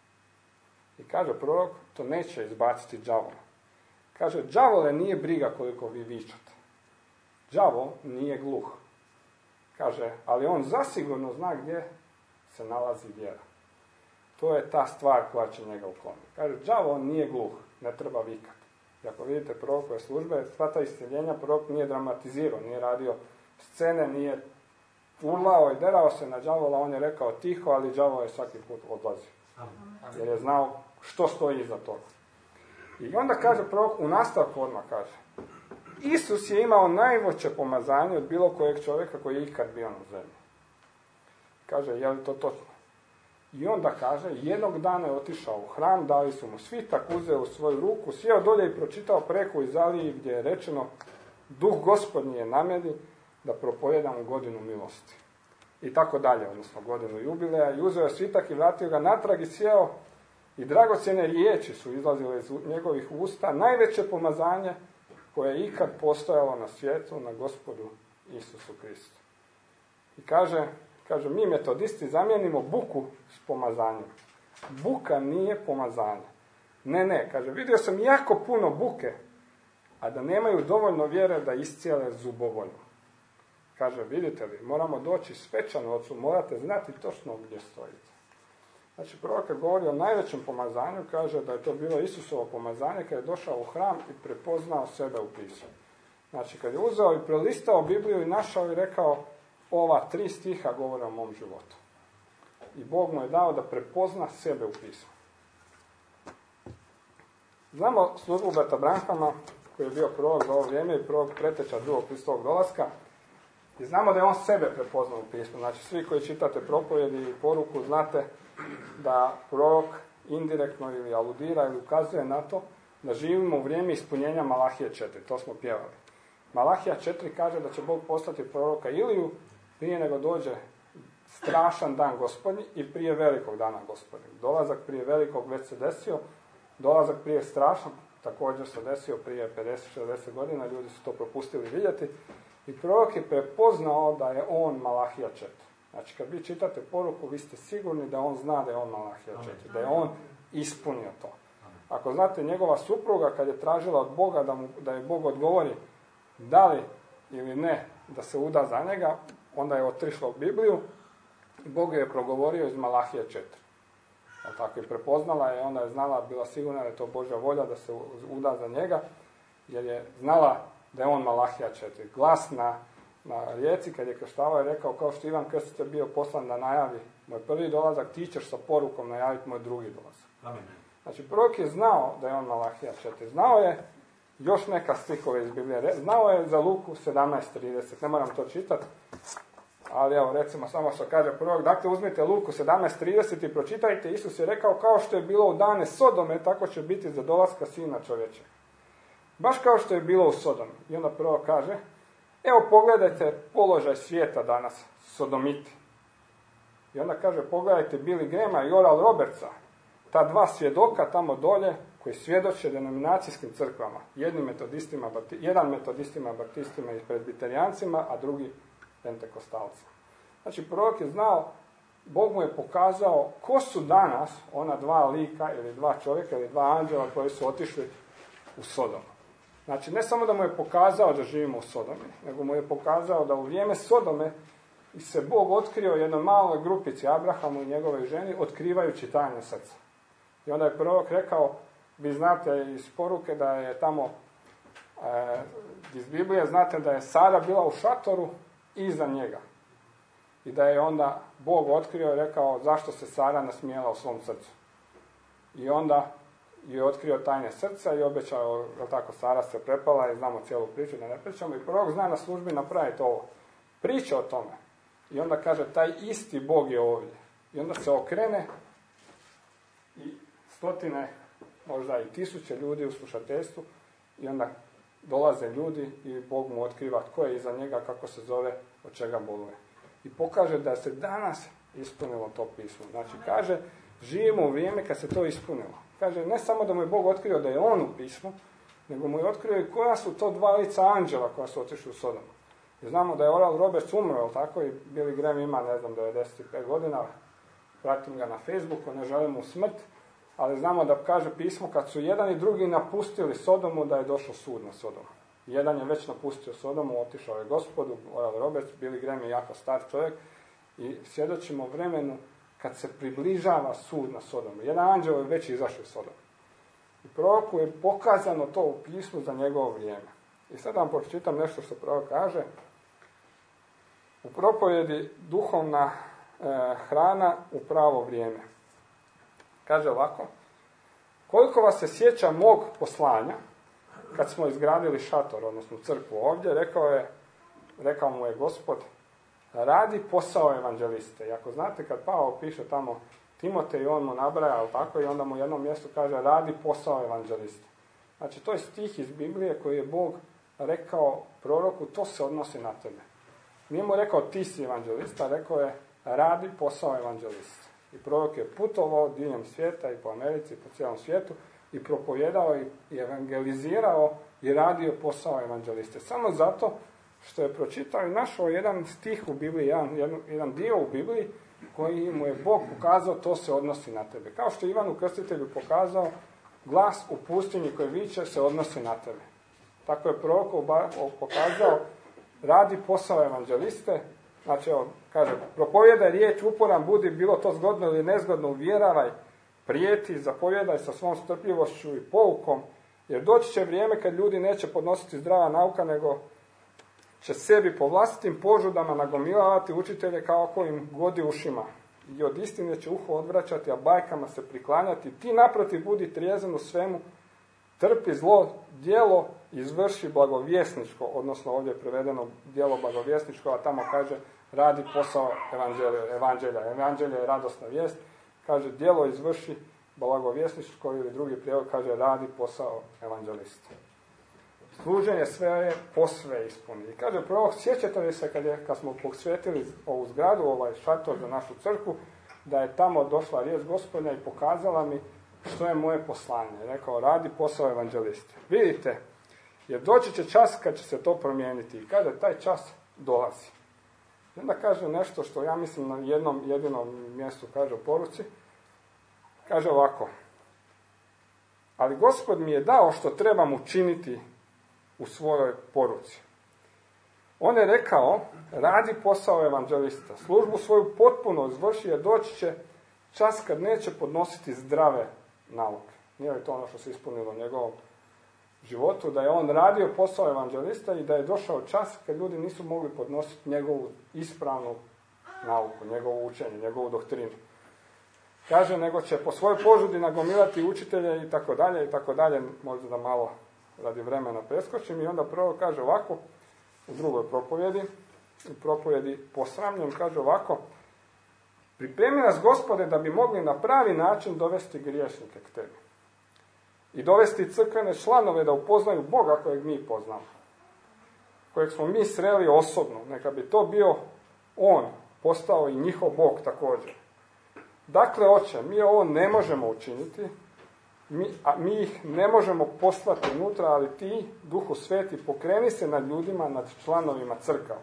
I kaže prorok, to neće izbaciti đavola. Kaže, đavole nije briga koliko vi vičate. Đavol nije gluh. Kaže, ali on zasigurno zna gdje se nalazi vjera. To je ta stvar koja će njega ukloniti. Kaže, đavol nije gluh, ne treba vikati. I ako vidite prorokove službe, sva ta iscjeljenja prorok nije dramatizirao, nije radio scene, nije urlao i derao se na đavola, on je rekao tiho, ali đavol je svaki put odlazio. Jer je znao što stoji iza toga. I onda kaže prorok, u nastavku odmah kaže, Isus je imao najveće pomazanje od bilo kojeg čovjeka koji je ikad bio na zemlji. Kaže, je li to točno? I onda kaže, jednog dana je otišao u hram, dali su mu svitak, uzeo u svoju ruku, sjeo dolje i pročitao preko Izaliji gdje je rečeno, Duh Gospodnji je na meni da propovijedam godinu milosti. I tako dalje, odnosno godinu jubileja. I uzeo je svitak i vratio ga natrag i sjeo i dragocjene riječi su izlazile iz njegovih usta, najveće pomazanje koje je ikad postojalo na svijetu, na Gospodu Isusu Kristu. I kaže, kaže, mi metodisti zamijenimo buku s pomazanjem. Buka nije pomazanje. Ne, ne, kaže, vidio sam jako puno buke, a da nemaju dovoljno vjere da iscijele zubovolju. Kaže, vidite li, moramo doći svečano ocu, morate znati točno gdje stojite. Znači, prorok kad govori o najvećem pomazanju, kaže da je to bilo Isusovo pomazanje kad je došao u hram i prepoznao sebe u pismu. Znači, kad je uzeo i prelistao Bibliju i našao i rekao, ova tri stiha govore o mom životu. I Bog mu je dao da prepozna sebe u pismu. Znamo službu brata Branhama, koji je bio prorok za ovo vrijeme i prorok preteča drugog Kristovog dolaska. I znamo da je on sebe prepoznao u pismu. Znači, svi koji čitate propovjedi i poruku, znate da prorok indirektno ili aludira ili ukazuje na to da živimo u vrijeme ispunjenja Malahije četiri. To smo pjevali. Malahija četiri kaže da će Bog poslati proroka Iliju prije nego dođe strašan dan Gospodnji i prije velikog dana Gospodnjeg. Dolazak prije velikog već se desio, dolazak prije strašnog također se desio prije pedeset šezdeset godina, ljudi su to propustili vidjeti. I prorok je prepoznao da je on Malahija četiri. Znači, kad vi čitate poruku, vi ste sigurni da on zna da je on Malahija četiri, da je on ispunio to. Ako znate, njegova supruga, kad je tražila od Boga da, mu, da je Bog odgovori da li ili ne da se uda za njega, onda je otišla u Bibliju i Bog je progovorio iz Malahije četiri. Tako je prepoznala je, onda je znala, bila sigurna da je to Božja volja da se uda za njega, jer je znala da je on Malahija četiri. Glas na, na rijeci kad je krštavao je rekao, kao što Ivan Krstitelj bio poslan da najavi moj prvi dolazak, ti ćeš sa porukom najaviti moj drugi dolazak. Amen. Znači, prorok je znao da je on Malahija četiri. Znao je još neka stihove iz Biblije. Znao je za Luku sedamnaest trideset. Ne moram to čitati. Ali evo, recimo, samo što kaže prorok. Dakle, uzmite Luku sedamnaest trideset i pročitajte. Isus je rekao, kao što je bilo u dane Sodome, tako će biti za dolaska Sina čovječeg. Baš kao što je bilo u Sodomi. I onda prorok kaže, evo pogledajte položaj svijeta danas, sodomiti. I onda kaže, pogledajte Billy Grahama i Oral Robertsa, ta dva svjedoka tamo dolje, koji svjedoče denominacijskim crkvama. Jednim metodistima, jedan metodistima, baptistima i presbiterijancima, a drugi pentekostalcima. Znači, prorok je znao, Bog mu je pokazao ko su danas ona dva lika ili dva čovjeka ili dva anđela koji su otišli u Sodomu. Znači, ne samo da mu je pokazao da živimo u Sodomi, nego mu je pokazao da u vrijeme Sodome se Bog otkrio jednoj maloj grupici, Abrahamu i njegovoj ženi, otkrivajući tajne srca. I onda je prorok rekao, vi znate iz poruke da je tamo, e, iz Biblije, znate da je Sara bila u šatoru iza njega. I da je onda Bog otkrio i rekao zašto se Sara nasmijela u svom srcu. I onda je otkrio tajne srca i obećao, jel tako, Sara se prepala i znamo cijelu priču, da ne pričamo. I prorok zna na službi napraviti ovo. Priča o tome. I onda kaže, taj isti Bog je ovdje. I onda se okrene i stotine, možda i tisuće ljudi u slušateljstvu i onda dolaze ljudi i Bog mu otkriva tko je iza njega, kako se zove, od čega boluje. I pokaže da se danas ispunilo to pismo. Znači, kaže, živimo u vrijeme kad se to ispunilo. Kaže, ne samo da mu je Bog otkrio da je on u pismu, nego mu je otkrio i koja su to dva lica anđela koja su otišli u Sodomu. I znamo da je Oral Roberts umro, tako, i Billy Graham ima, ne znam, devedeset pet godina, pratim ga na Facebooku, ne želim mu smrt, ali znamo da kaže pismo, kad su jedan i drugi napustili Sodomu, da je došao sud na Sodomu. Jedan je već napustio Sodomu, otišao je Gospodu, Oral Roberts, Billy Graham je jako star čovjek, i svjedočimo vremenu kad se približava sud na Sodomu. Jedan anđel je već izašao iz Sodomu. I proroku je pokazano to u pismu za njegovo vrijeme. I sad vam pročitam nešto što prorok kaže. U propovjedi duhovna e, hrana u pravo vrijeme. Kaže ovako, koliko vas se sjeća mog poslanja, kad smo izgradili šator, odnosno crkvu ovdje, rekao, je, rekao mu je Gospod, radi posao evanđeliste. I ako znate, kad Pavao piše tamo Timotej, on mu nabraja, ali tako, i onda mu u jednom mjestu kaže, radi posao evanđeliste. Znači, to je stih iz Biblije koji je Bog rekao proroku, to se odnosi na tebe. Nije mu rekao, ti si evanđelista, rekao je, radi posao evanđeliste. I prorok je putovao diljem svijeta i po Americi, i po cijelom svijetu, i propovijedao i evangelizirao i radio posao evanđeliste. Samo zato što je pročitao i našao jedan stih u Bibliji, jedan, jedan, jedan dio u Bibliji, koji mu je Bog pokazao, to se odnosi na tebe. Kao što je Ivanu Krstitelju pokazao, glas u pustinji koji viče se odnosi na tebe. Tako je prorok pokazao, radi posao evanđeliste, znači, evo, kaže, propovijedaj riječ, uporan budi, bilo to zgodno ili nezgodno, uvjeravaj, prijeti, zapovjedaj sa svom strpljivošću i poukom, jer doći će vrijeme kad ljudi neće podnositi zdrava nauka, nego će sebi po vlastitim požudama nagomilavati učitelje kao ako im godi ušima. I od istine će uho odvraćati, a bajkama se priklanjati. Ti naprotiv budi trijezan u svemu, trpi zlo, djelo, izvrši blagovjesničko, odnosno ovdje je prevedeno djelo blagovjesničko, a tamo kaže radi posao evanđelja. Evanđelja, evanđelja je radosna vijest, kaže djelo izvrši blagovjesničko, ili drugi prijevod kaže radi posao evanđelista. Služenje sve je posve ispuni. I kaže prorok, sjećate li se kad, je, kad smo posvetili ovu zgradu, ovaj šator za našu crkvu, da je tamo došla riječ Gospodnja i pokazala mi što je moje poslanje. Rekao, radi posao evanđeliste. Vidite, jer doći će čas kad će se to promijeniti. I kada taj čas dolazi. I onda kaže nešto što ja mislim na jednom jedinom mjestu kaže u poruci. Kaže ovako. Ali Gospod mi je dao što trebam učiniti u svojoj poruci. On je rekao, radi posao evanđelista. Službu svoju potpuno izvrši, jer doći će čas kad neće podnositi zdrave nauke. Nije li to ono što se ispunilo u njegovom životu, da je on radio posao evanđelista i da je došao čas kad ljudi nisu mogli podnositi njegovu ispravnu nauku, njegovo učenje, njegovu doktrinu. Kaže, nego će po svojoj požudi nagomilati učitelje i tako dalje i tako dalje, možda da malo radi vremena preskočim, i onda prvo kaže ovako, u drugoj propovjedi, u propovjedi posramljen, kaže ovako, pripremi nas, Gospode, da bi mogli na pravi način dovesti griješnike k tebi. I dovesti crkvene članove da upoznaju Boga kojeg mi poznamo. Kojeg smo mi sreli osobno. Neka bi to bio on, postao i njihov Bog također. Dakle, oče, mi ovo ne možemo učiniti, mi, a mi ih ne možemo poslati unutra, ali ti, Duhu Sveti, pokreni se nad ljudima, nad članovima crkava.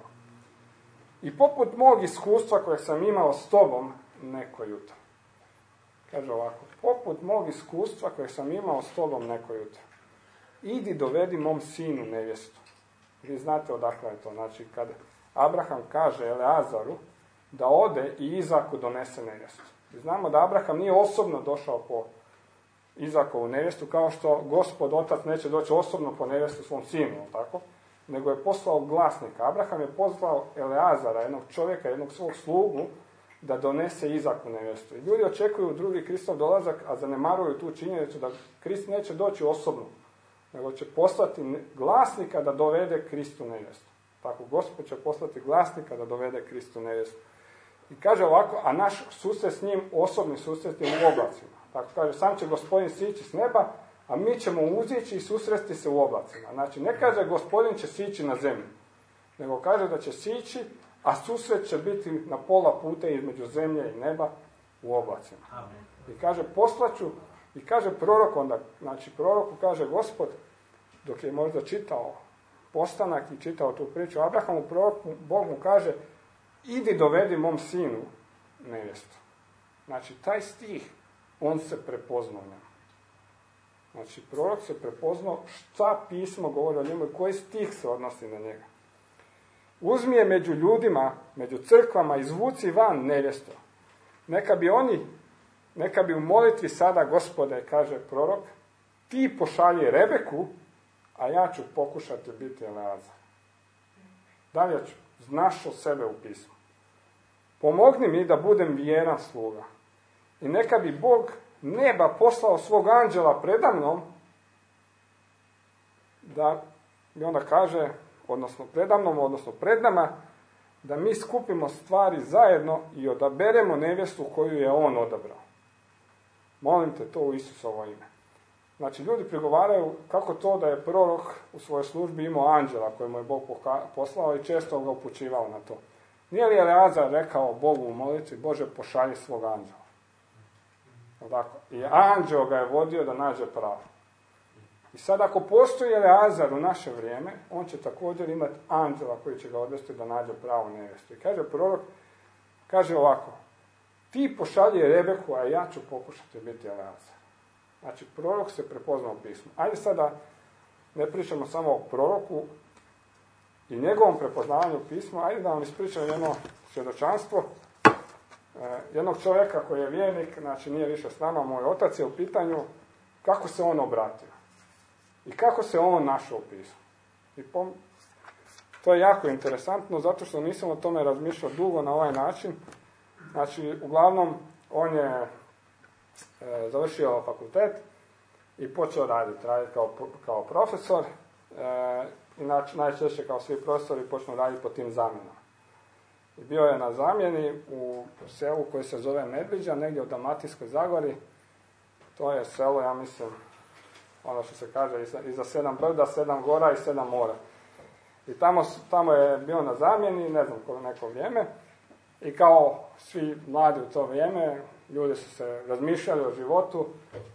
I poput mog iskustva kojeg sam imao s tobom neko jutro. Kaže ovako, poput mog iskustva kojeg sam imao s tobom neko jutro. Idi dovedi mom sinu nevjestu. Vi znate odakle je to. Znači, kad Abraham kaže Eleazaru da ode i Izaku donese nevjestu. I znamo da Abraham nije osobno došao po Izakovu nevjestu, kao što Gospod otac neće doći osobno po nevjestu svom sinu, tako? Nego je poslao glasnika. Abraham je poslao Eleazara, jednog čovjeka, jednog svog slugu, da donese Izaku nevjestu. I ljudi očekuju drugi Kristov dolazak, a zanemaruju tu činjenicu da Krist neće doći osobno, nego će poslati glasnika da dovede Kristu nevjestu. Tako, Gospod će poslati glasnika da dovede Kristu nevjestu. I kaže ovako, a naš susret s njim, osobni susret je u oblacima. Tako kaže, sam će Gospodin sići s neba, a mi ćemo uzići i susresti se u oblacima. Znači, ne kaže Gospodin će sići na zemlju, nego kaže da će sići, a susret će biti na pola puta između zemlje i neba u oblacima. I kaže, poslaću, i kaže prorok onda, znači proroku kaže Gospod, dok je možda čitao postanak i čitao tu priču Abrahamu, proroku, Bog mu kaže, idi dovedi mom sinu nevjestu. Znači, taj stih, on se prepoznao njemu. Znači, prorok se prepoznao šta pismo govori o njemu i koji stih se odnosi na njega. Uzmi je među ljudima, među crkvama, izvuci van nevjestu. Neka bi oni, neka bi u molitvi sada, Gospode, kaže prorok, ti pošalji Rebeku, a ja ću pokušati biti Eleazar. Dalje ću, znaš o sebe u pismu. Pomogni mi da budem vjeran sluga. I neka bi Bog neba poslao svog anđela predamnom, da mi onda kaže, odnosno predamnom, odnosno pred nama, da mi skupimo stvari zajedno i odaberemo nevjestu koju je on odabrao. Molim te to u Isusovo ime. Znači, ljudi prigovaraju kako to da je prorok u svojoj službi imao anđela kojemu je Bog poslao i često ga upućivao na to. Nije li Eleazar rekao Bogu u molitvi, Bože, pošalji svog anđela? Dakle, i anđeo ga je vodio da nađe pravo. I sad ako postoji Eleazar u naše vrijeme, on će također imati anđela koji će ga odvesti da nađe pravu nevjestu. I kaže prorok, kaže ovako, ti pošalji Rebeku, a ja ću pokušati biti Eleazar. Znači, prorok se prepoznao u pismu. Ajde sada, ne pričamo samo o proroku i njegovom prepoznavanju pisma, ajde da vam ispričam jedno svjedočanstvo e, jednog čovjeka koji je vjernik, znači nije više s nama, moj otac je u pitanju kako se on obratio i kako se on našao u pismu. I pom... To je jako interesantno, zato što nisam o tome razmišljao dugo na ovaj način. Znači, uglavnom, on je e, završio fakultet i počeo raditi, raditi kao, kao profesor. E, inače, najčešće kao svi profesori počnu raditi po tim zamjenama. I bio je na zamjeni u selu koje se zove Medviđa, negdje u Dalmatinskoj Zagori. To je selo, ja mislim, ono što se kaže, iza, iza sedam brda, sedam gora i sedam mora. I tamo, tamo je bio na zamjeni, ne znam koliko neko vrijeme. I kao svi mladi u to vrijeme, ljudi su se razmišljali o životu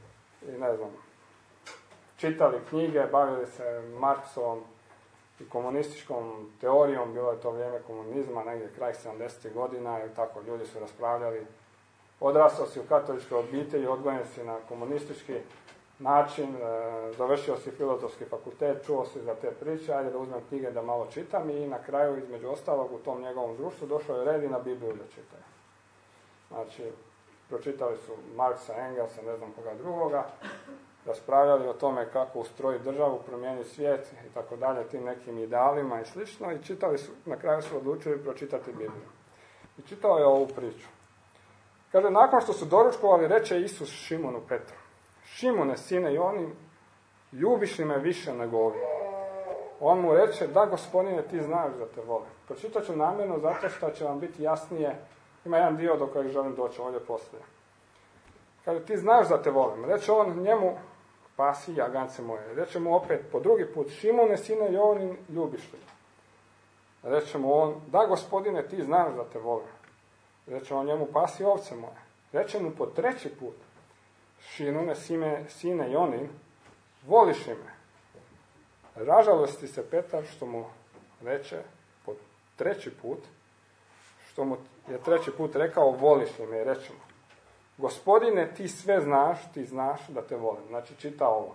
i ne znam, čitali knjige, bavili se Marksovom i komunističkom teorijom, bilo je to vrijeme komunizma, negdje kraj sedamdesetih godina, i tako ljudi su raspravljali. Odrastao si u katoličkoj obitelji, odgojen si na komunistički način, e, završio si filozofski fakultet, čuo si za te priče, ajde da uzmem knjige da malo čitam, i na kraju, između ostalog, u tom njegovom društvu došao je red i na Bibliju da čitaju. Znači, pročitali su Marksa, Engelsa, ne znam koga drugoga, raspravljali o tome kako ustrojiti državu, promijeniti svijet i tako dalje, tim nekim idealima i slično, i čitali su, na kraju su odlučili pročitati Bibliju. I čitao je ovu priču. Kaže, nakon što su doručkovali, reče Isus Šimonu Petru: Šimone, sine Joni, ljubiš li me više nego ovi? On mu reče: da, Gospodine, ti znaš da te volim. Pročitat ću namjerno zato što će vam biti jasnije. Ima jedan dio do kojeg želim doći ovdje poslije. Kaže, ti znaš da te volim. Reče on njemu: pasi jagance moje. Reče mu opet po drugi put: Šimone, sine Joni, ljubiš li me? Reče mu on: da, Gospodine, ti znaš da te volim. Reče on njemu: pasi ovce moje. Reče mu po treći put: Šimone, sine, sine Jonin, voliš li me? Ražalosti se Petar što mu reče po treći put, što mu je treći put rekao: voliš li me? I reče mu: Gospodine, ti sve znaš, ti znaš da te volim. Znači, čita ovo.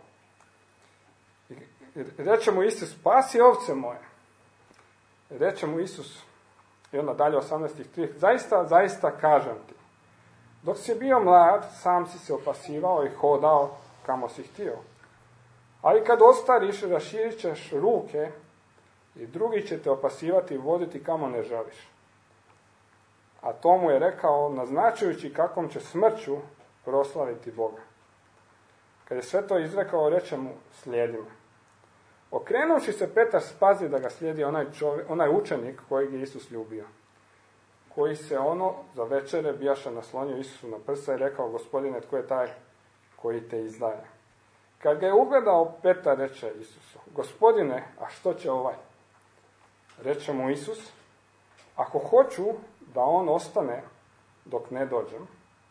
I reče mu Isus: spasi ovce moje. Reče mu Isus, i onda dalje osamnaesti stih: zaista, zaista kažem ti, dok si bio mlad, sam si se opasivao i hodao kamo si htio. Ali kad ostariš, raširit ćeš ruke i drugi će te opasivati i voditi kamo ne želiš. A to mu je rekao, naznačujući kakvom će smrću proslaviti Boga. Kad je sve to izrekao, reče mu: slijedi me. Okrenuvši se, Petar spazi da ga slijedi onaj, čovjek, onaj učenik kojeg je Isus ljubio, koji se ono za večere bijaše naslonio Isusu na prsa i rekao: Gospodine, tko je taj koji te izdaje? Kad ga je ugledao, Petar reče Isusu: Gospodine, a što će ovaj? Reče mu Isus: ako hoću da on ostane dok ne dođem,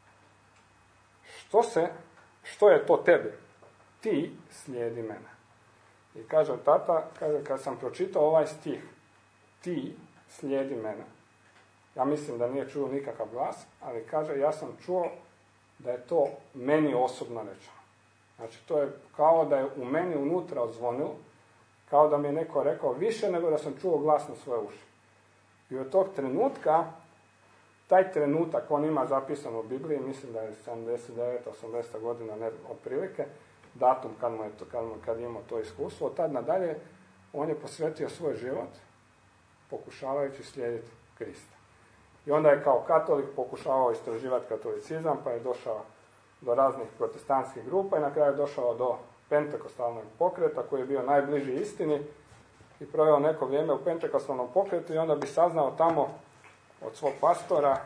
što se, što je to tebi? Ti slijedi mene. I kaže tata, kaže, kad sam pročitao ovaj stih, ti slijedi mene, ja mislim da nije čuo nikakav glas, ali kaže, ja sam čuo da je to meni osobno rečeno. Znači, to je kao da je u meni unutra odzvonilo, kao da mi je neko rekao više nego da sam čuo glas na svoje uši. I od tog trenutka, taj trenutak, on ima zapisano u Bibliji, mislim da je sedamdeset deveta osamdeseta godina, ne, otprilike, datum kad mu je to, kad, mu, kad imao to iskustvo, od tad nadalje on je posvetio svoj život pokušavajući slijediti Krista. I onda je kao katolik pokušavao istraživati katolicizam, pa je došao do raznih protestantskih grupa i na kraju je došao do pentekostalnog pokreta koji je bio najbliži istini i proveo neko vrijeme u pentekostalnom pokretu i onda bi saznao tamo od svog pastora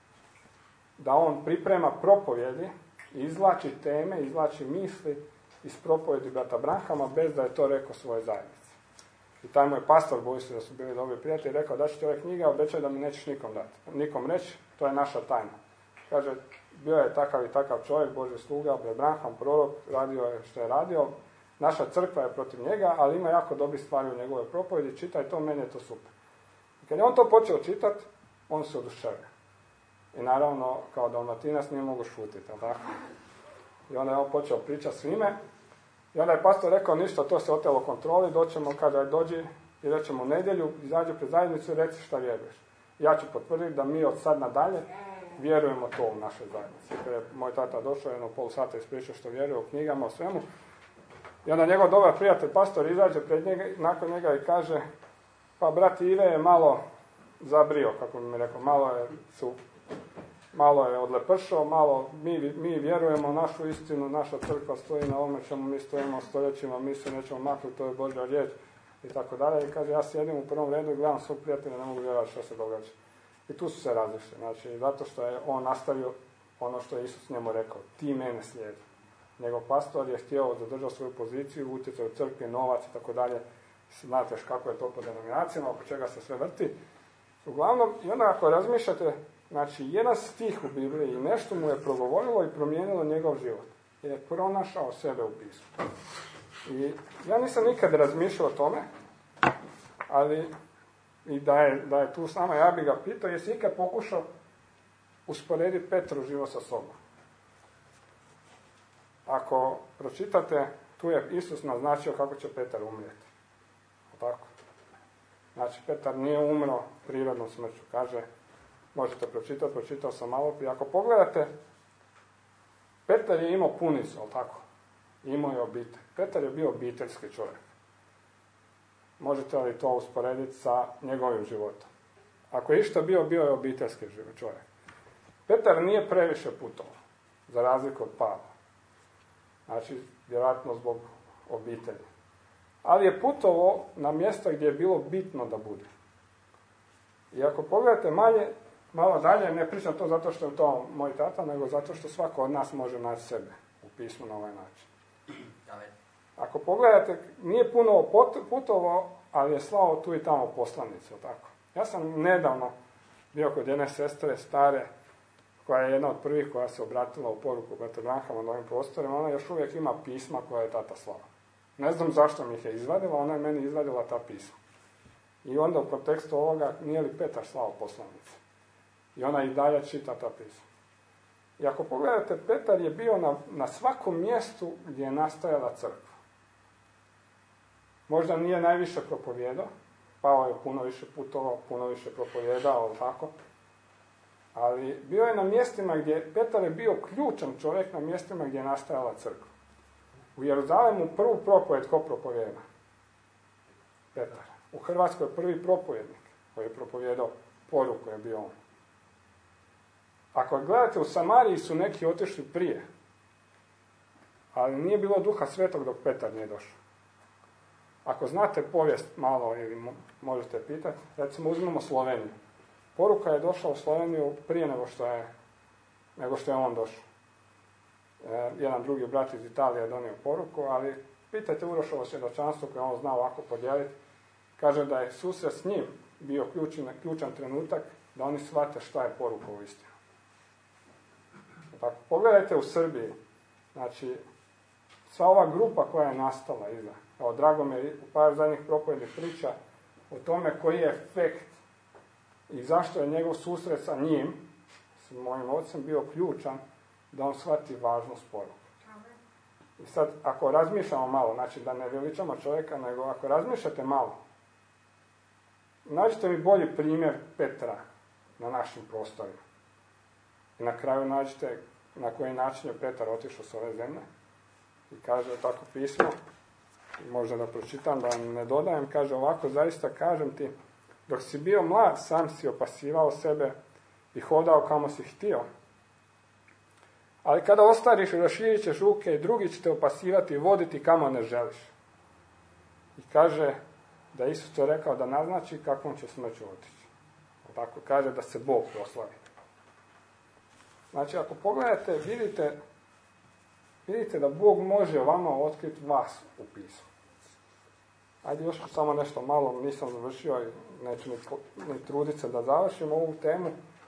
da on priprema propovjedi i izvlači teme, izvlači misli iz propovjedi brata Branhama bez da je to rekao svoje zajednici. I taj moj pastor, boji se da su bili dobri prijatelji, rekao: da ću ti ove knjige, obećaj da mi nećeš nikom dati. Nikom reći, to je naša tajna. Kaže, bio je takav i takav čovjek, Božji sluga, brat Branham, prorok, radio je što je radio, naša crkva je protiv njega, ali ima jako dobri stvari u njegove propovjedi, čitaj to, meni je to super. I kad je on to počeo čitati, on se oduševio. I naravno, kao Dalmatinac nije mogu šutiti, tako? I onda je on počeo pričati svime. I onda je pastor rekao: ništa, to se otelo kontroli, doćemo, kada dođi i rećemo u nedjelju, izađi pred zajednicu i reci šta vjeruješ. Ja ću potvrditi da mi od sad nadalje vjerujemo to u našoj zajednici. Kada je moj tata došao, jedno pol sata ispričao što vjeruje u knjigama, o svemu. I onda njegov dobar prijatelj, pastor, izađe pred njega, nakon njega i kaže: pa brat Ive je malo zabrio, kako bi mi rekao, malo je, su, malo je odlepršao, malo, mi, mi vjerujemo u našu istinu, naša crkva stoji na ovome čemu mi stojimo stoljećima, mi se nećemo maknuti, to je Božja riječ, i tako dalje. I kaže, ja sjedim u prvom redu i gledam svog prijatelja, ne mogu vjerovati što se događa. I tu su se razišli, znači, zato što je on nastavio ono što je Isus njemu rekao: ti mene slijedi. Njegov pastor je htio zadržati svoju poziciju, utjecaj u crkvi, novac i tako dalje. Znate kako je to po denominacijama, oko čega se sve vrti. Uglavnom, i onda ako razmišljate, znači, jedan stih u Bibliji i nešto mu je progovorilo i promijenilo njegov život. je pronašao sebe u pismu. I ja nisam nikad razmišljao o tome, ali i da je, da je tu s nama, ja bih ga pitao, jesi ikad pokušao usporediti Petrov život sa sobom? Ako pročitate, tu je Isus naznačio kako će Petar umrijeti. Tako? Znači, Petar nije umro prirodnom smrću. Kaže, možete pročitati, pročitao sam malo prije. Ako pogledate, Petar je imao punicu, ali tako? Imao je obitelj. Petar je bio obiteljski čovjek. Možete li to usporediti sa njegovim životom? Ako je išta bio, bio je obiteljski čovjek. Petar nije previše putovao, za razliku od Pavla. Znači, vjerojatno zbog obitelji. Ali je putovao na mjesto gdje je bilo bitno da bude. I ako pogledate malje, malo dalje, ne pričam to zato što je to moj tata, nego zato što svako od nas može naći sebe u pismu na ovaj način. Ako pogledate, nije puno putovao, ali je slao tu i tamo poslanicu, tako. Ja sam nedavno bio kod jedne sestre stare, koja je jedna od prvih koja se obratila u poruku brata Branhama na ovim prostorima, ona još uvijek ima pisma koja je tata slala. Ne znam zašto mi ih je izvadila, ona je meni izvadila ta pisma. I onda u kontekstu ovoga, nije li Petar slao poslanice? I ona i dalje čita ta pisma. I ako pogledate, Petar je bio na, na svakom mjestu gdje je nastajala crkva. Možda nije najviše propovijedao, Pavao je puno više putovao, puno više propovijedao, tako. Ali bio je na mjestima gdje, Petar je bio ključan čovjek na mjestima gdje je nastajala crkva. U Jeruzalemu prvu propovjed ko propovijeda? Petar. U Hrvatskoj prvi propovjednik koji je propovjedao poruku je bio on. Ako gledate, u Samariji su neki otišli prije, ali nije bilo Duha Svetog dok Petar nije došao. Ako znate povijest malo ili možete pitati, recimo uzmemo Sloveniju. Poruka je došla u Sloveniju prije nego što je, nego što je on došao. E, jedan drugi brat iz Italije je donio poruku, ali pitajte Urošovo svjedočanstvo koje on zna ovako podijeliti. Kaže da je susret s njim bio ključan, ključan trenutak da oni shvate šta je poruka u istinu. Tako, pogledajte u Srbiji, znači, sva ova grupa koja je nastala iza. Evo, drago mi je u par zadnjih propovjednih priča o tome koji je efekt i zašto je njegov susret sa njim, s mojim ocem, bio ključan da on shvati važnost poruke. I sad, ako razmišljamo malo, znači da ne veličamo čovjeka, nego ako razmišljate malo, nađite mi bolji primjer Petra na našim prostorima. I na kraju nađite na koji način je Petar otišao s ove zemlje. I kaže tako pismo, možda da pročitam, da ne dodajem, kaže ovako, zaista kažem ti, dok si bio mlad, sam si opasivao sebe i hodao kamo si htio. Ali kada ostariš, raširit ćeš ruke i drugi će te opasivati i voditi kamo ne želiš. I kaže da Isus je rekao da naznači kakvom će smrću otići. Tako kaže da se Bog proslavi. Znači, ako pogledate, vidite, vidite da Bog može vama otkriti vas u pismu. Ajde još samo nešto malo, nisam završio i neću ni, ni truditi se da završim ovu temu.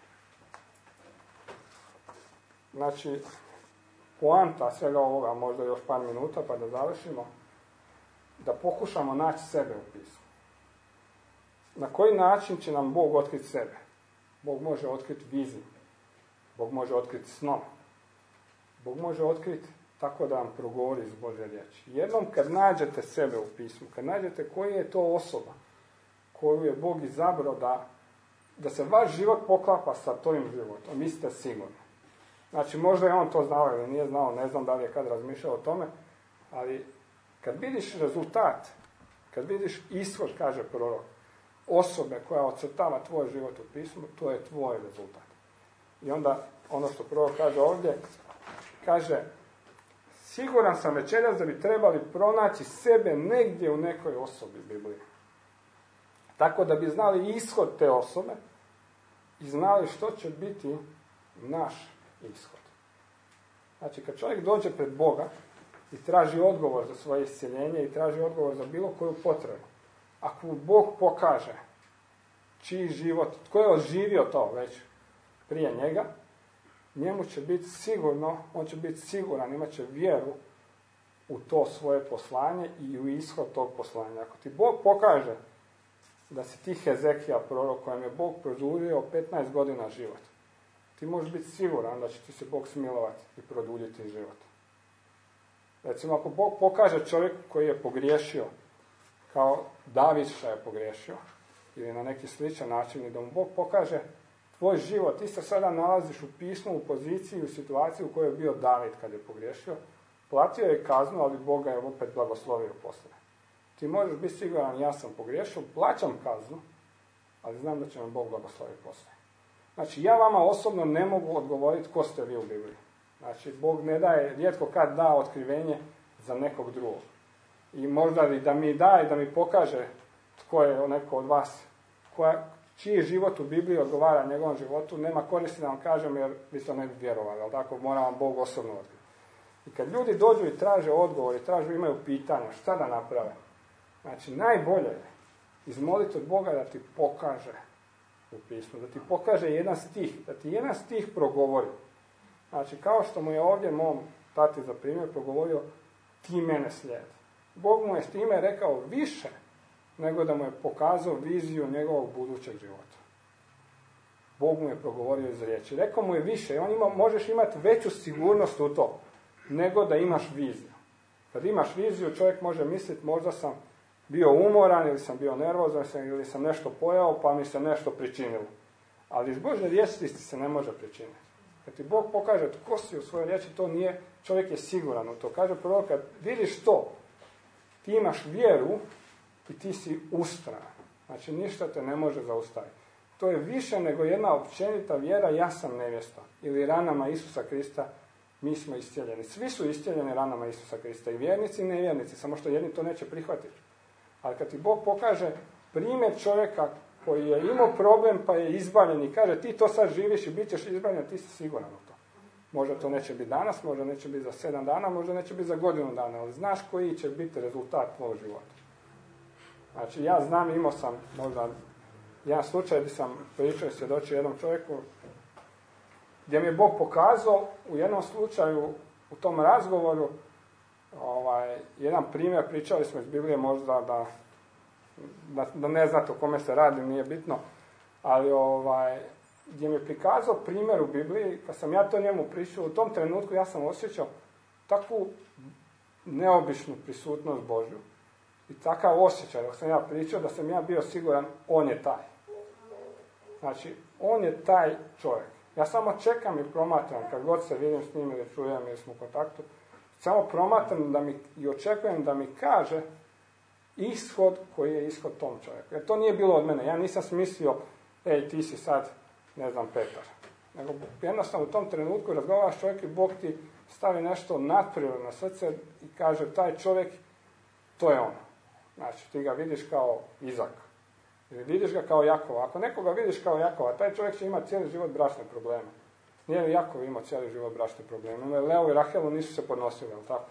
Znači, poanta svega ovoga, možda još par minuta pa da završimo, da pokušamo naći sebe u pismu. Na koji način će nam Bog otkriti sebe? Bog može otkriti viziju. Bog može otkriti snom. Bog može otkriti tako da vam progovori iz Božje riječi. Jednom kad nađete sebe u pismu, kad nađete koji je to osoba koju je Bog izabrao da, da se vaš život poklapa sa tvojim životom, vi ste sigurni. Znači, možda je on to znao ili nije znao, ne znam da li je kad razmišljao o tome, ali kad vidiš rezultat, kad vidiš ishod, kaže prorok, osobe koja ocrtava tvoj život u pismu, to je tvoj rezultat. I onda, ono što prvo kaže ovdje, kaže, siguran sam večeras da bi trebali pronaći sebe negdje u nekoj osobi Biblije. Tako da bi znali ishod te osobe i znali što će biti naš ishod. Znači, kad čovjek dođe pred Boga i traži odgovor za svoje iscjeljenje i traži odgovor za bilo koju potrebu, ako mu Bog pokaže čiji život, tko je oživio to već prije njega, njemu će biti sigurno, on će biti siguran, imat će vjeru u to svoje poslanje i u ishod tog poslanja. Ako ti Bog pokaže da si ti Hezekija prorok kojem je Bog produljio petnaest godina život, ti možeš biti siguran da će ti se Bog smilovati i produljiti život. Recimo, ako Bog pokaže čovjeku koji je pogriješio, kao David što je pogriješio, ili na neki sličan način, i da mu Bog pokaže tvoj život, ti se sada nalaziš u pismu, u poziciji, u situaciji u kojoj je bio David kad je pogriješio, platio je kaznu, ali Bog ga je opet blagoslovio poslije. Ti možeš biti siguran, ja sam pogriješio, plaćam kaznu, ali znam da će me Bog blagosloviti poslije. Znači, ja vama osobno ne mogu odgovoriti ko ste vi u Bibliji. Znači, Bog ne daje, rijetko kad da otkrivenje za nekog drugog. I možda i da mi da i da mi pokaže tko je neko od vas, koja, čiji život u Bibliji odgovara njegovom životu, nema koristi da vam kažem jer vi to ne bi vjerovali, ali tako mora vam Bog osobno otkriti. I kad ljudi dođu i traže odgovor i traže, imaju pitanja, šta da naprave? Znači, najbolje je izmoliti od Boga da ti pokaže u pismu, da ti pokaže jedan stih, da ti jedan stih progovori. Znači, kao što mu je ovdje mom tati za primjer progovorio, ti mene slijedi. Bog mu je s time rekao više nego da mu je pokazao viziju njegovog budućeg života. Bog mu je progovorio iz riječi. Rekao mu je više. On ima, možeš imati veću sigurnost u to nego da imaš viziju. Kad imaš viziju, čovjek može misliti možda sam bio umoran ili sam bio nervozan ili sam nešto pojao pa mi se nešto pričinilo. Ali iz Božje riječi se ne može pričiniti. Kad ti Bog pokaže tko si u svojoj riječi, to nije, čovjek je siguran u to. Kaže prorok, kad vidiš to, ti imaš vjeru i ti si ustrajan. Znači, ništa te ne može zaustaviti. To je više nego jedna općenita vjera, ja sam nevjesta. Ili ranama Isusa Krista, mi smo iscijeljeni. Svi su iscijeljeni ranama Isusa Krista. I vjernici i nevjernici, samo što jedni to neće prihvatiti. Ali kad ti Bog pokaže primjer čovjeka koji je imao problem pa je izbavljen i kaže ti to sad živiš i bit ćeš izbavljen, ti si siguran u to. Možda to neće biti danas, možda neće biti za sedam dana, možda neće biti za godinu dana, ali znaš koji će biti rezultat tvojeg života. Znači, ja znam, imao sam možda jedan slučaj gdje sam pričao i svjedočio jednom čovjeku gdje mi je Bog pokazao u jednom slučaju u tom razgovoru ovaj, jedan primjer, pričali smo iz Biblije možda da, da, da ne znate o kome se radi, nije bitno, ali ovaj, gdje mi je prikazao primjer u Bibliji, kad sam ja to njemu pričao, u tom trenutku ja sam osjećao takvu neobičnu prisutnost Božju i takav osjećaj dok sam ja pričao da sam ja bio siguran on je taj. Znači, on je taj čovjek. Ja samo čekam i promatram kad god se vidim s njim ili čujem ili smo u kontaktu, samo promatram da mi, i očekujem da mi kaže ishod koji je ishod tom čovjeku. Jer to nije bilo od mene. Ja nisam smislio, ej, ti si sad, ne znam, Petar. Nego jednostavno u tom trenutku razgovaraš čovjek i Bog ti stavi nešto nadprirodno na srce i kaže, taj čovjek, to je on. Znači, ti ga vidiš kao Izak. Ili vidiš ga kao Jakova. Ako nekoga vidiš kao Jakova, taj čovjek će imati cijeli život bračne probleme. Nije li Jakov imao cijeli život bračne probleme? Leo i Rahelu nisu se podnosili, ali tako?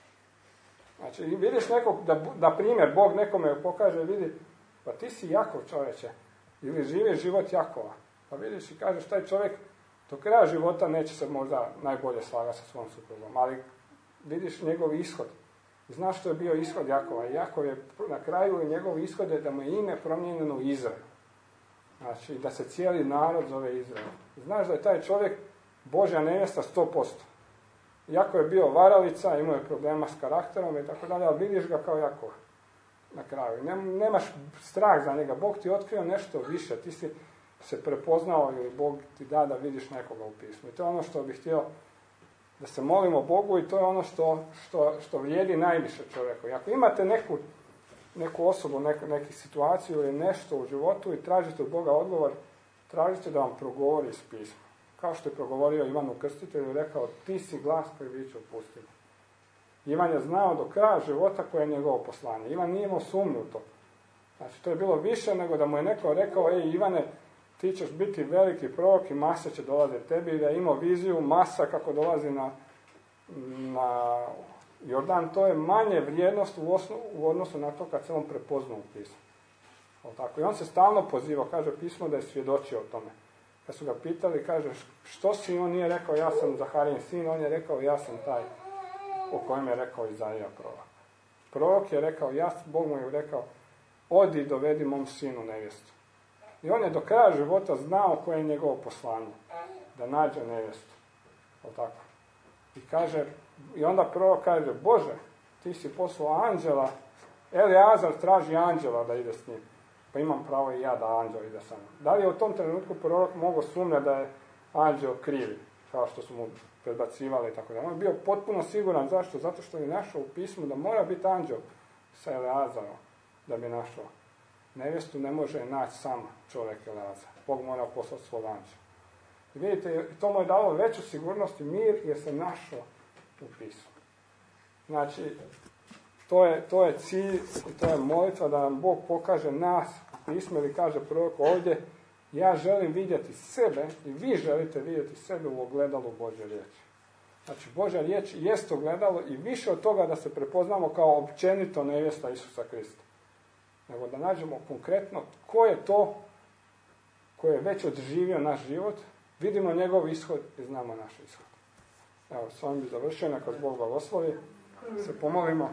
Znači, vidiš nekog, da, da primjer, Bog nekome pokaže, vidi, pa ti si Jakov čovječe. Ili živi život Jakova. Pa vidiš i kažeš, taj čovjek do kraja života neće se možda najbolje slagati sa svom suprugom, ali vidiš njegov ishod. Znaš što je bio ishod Jakova. Jakov je na kraju i njegov ishod je da mu je ime promijenjeno u Izrael. Znači, da se cijeli narod zove Izrael. Znaš da je taj čovjek Božja nevjesta sto posto. Jakov je bio varalica, imao je problema s karakterom i tako dalje, ali vidiš ga kao Jakova na kraju. Nemaš strah za njega. Bog ti otkrio nešto više. Ti si se prepoznao ili Bog ti da da vidiš nekoga u pismu. I to je ono što bih htio da se molimo Bogu i to je ono što, što, što vrijedi najviše čovjeku. I ako imate neku, neku osobu, neku, neku situaciju ili nešto u životu i tražite od Boga odgovor, tražite da vam progovori iz pisma. Kao što je progovorio Ivanu Krstitelju i rekao, ti si glas koji viče u pustini. Ivan je znao do kraja života koje je njegovo poslanje. Ivan nije imao sumnju u to. Znači, to je bilo više nego da mu je neko rekao, ej Ivane, ti ćeš biti veliki prorok i masa će dolaziti tebi i da je imao viziju masa kako dolazi na, na Jordan. To je manje vrijednost u, osnovu, u odnosu na to kad se on prepoznao u pismu. Tako. I on se stalno poziva, kaže pismo da je svjedočio o tome. Kad su ga pitali, kaže, što si, on nije rekao ja sam Zaharijin sin, on je rekao ja sam taj o kojem je rekao Izaija prorok. Prorok je rekao, ja, Bog mu je rekao, odi i dovedi mom sinu nevjestu. I on je do kraja života znao koje je njegovo poslanje, da nađe nevjestu. O tako. I kaže, i onda prorok kaže, Bože, ti si poslao anđela, Eliazar traži anđela da ide s njim. Pa imam pravo i ja da anđel ide sa mnom. Da li je u tom trenutku prorok mogao sumnjati da je anđel krivi, kao što su mu predbacivali i tako da. On je bio potpuno siguran. Zašto? Zato što je našao u pismu da mora biti anđel sa Eliazarom da bi našao. Nevjestu ne može naći sam čovjek Eliazar. Bog mora poslati svog anđela. I vidite, to mu je dalo veću sigurnost i mir jer se našao u pismu. Znači, to je, to je cilj i to je molitva da nam Bog pokaže nas u pismu ili kaže prorok ovdje, ja želim vidjeti sebe i vi želite vidjeti sebe u ogledalu Božje riječi. Znači, Božja riječ jest ogledalo i više od toga da se prepoznamo kao općenito nevjesta Isusa Krista. Nego da nađemo konkretno ko je to ko je već odživio naš život, vidimo njegov ishod i znamo naš ishod. Evo, s ovim bi završio, neka Bog blagoslovi. Se pomolimo.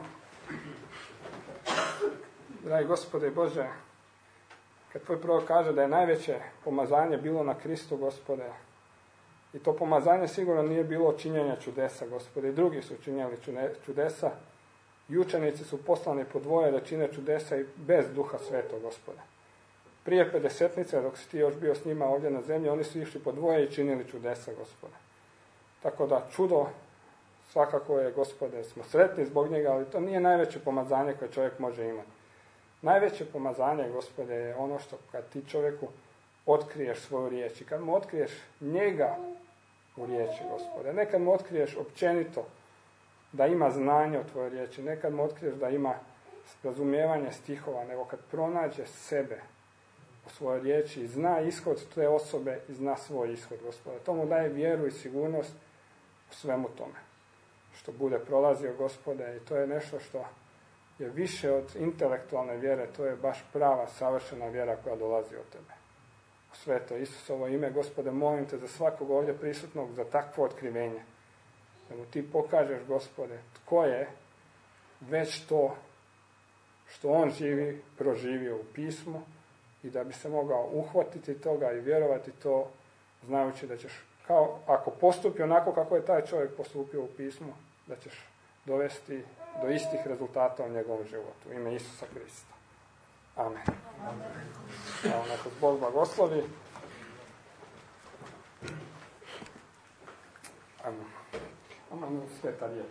Dragi Gospode i Bože, kad tvoj prorok kaže da je najveće pomazanje bilo na Kristu, Gospode, i to pomazanje sigurno nije bilo činjenja čudesa, Gospode, i drugi su činjeli čudesa, i učenici su poslani po dvoje da čine čudesa i bez Duha Svetog, Gospode. Prije pedesetnice, dok si ti još bio s njima ovdje na zemlji, oni su išli po dvoje i činili čudesa, Gospode. Tako da čudo, svakako je, Gospode, smo sretni zbog njega, ali to nije najveće pomazanje koje čovjek može imati. Najveće pomazanje, Gospode, je ono što kad ti čovjeku otkriješ svoju riječ i kad mu otkriješ njega u riječi, Gospode. Nekad mu otkriješ općenito da ima znanje o tvojoj riječi, nekad mu otkriješ da ima razumijevanje stihova, nego kad pronađe sebe u svojoj riječi i zna ishod te osobe i zna svoj ishod, Gospode. To mu daje vjeru i sigurnost u svemu tome što bude prolazio, Gospode, i to je nešto što je više od intelektualne vjere, to je baš prava, savršena vjera koja dolazi od tebe. U sveto Isusovo ime, Gospode, molim te za svakog ovdje prisutnog, za takvo otkrivenje. Da mu ti pokažeš, Gospode, tko je već to što on živi, proživio u pismu i da bi se mogao uhvatiti toga i vjerovati to, znajući da ćeš, kao ako postupi onako kako je taj čovjek postupio u pismu, da ćeš dovesti do istih rezultata u njegovom životu. U ime Isusa Krista. Amen. Evo, neka Bog blagoslovi. Amen. Amen, sveta riječ.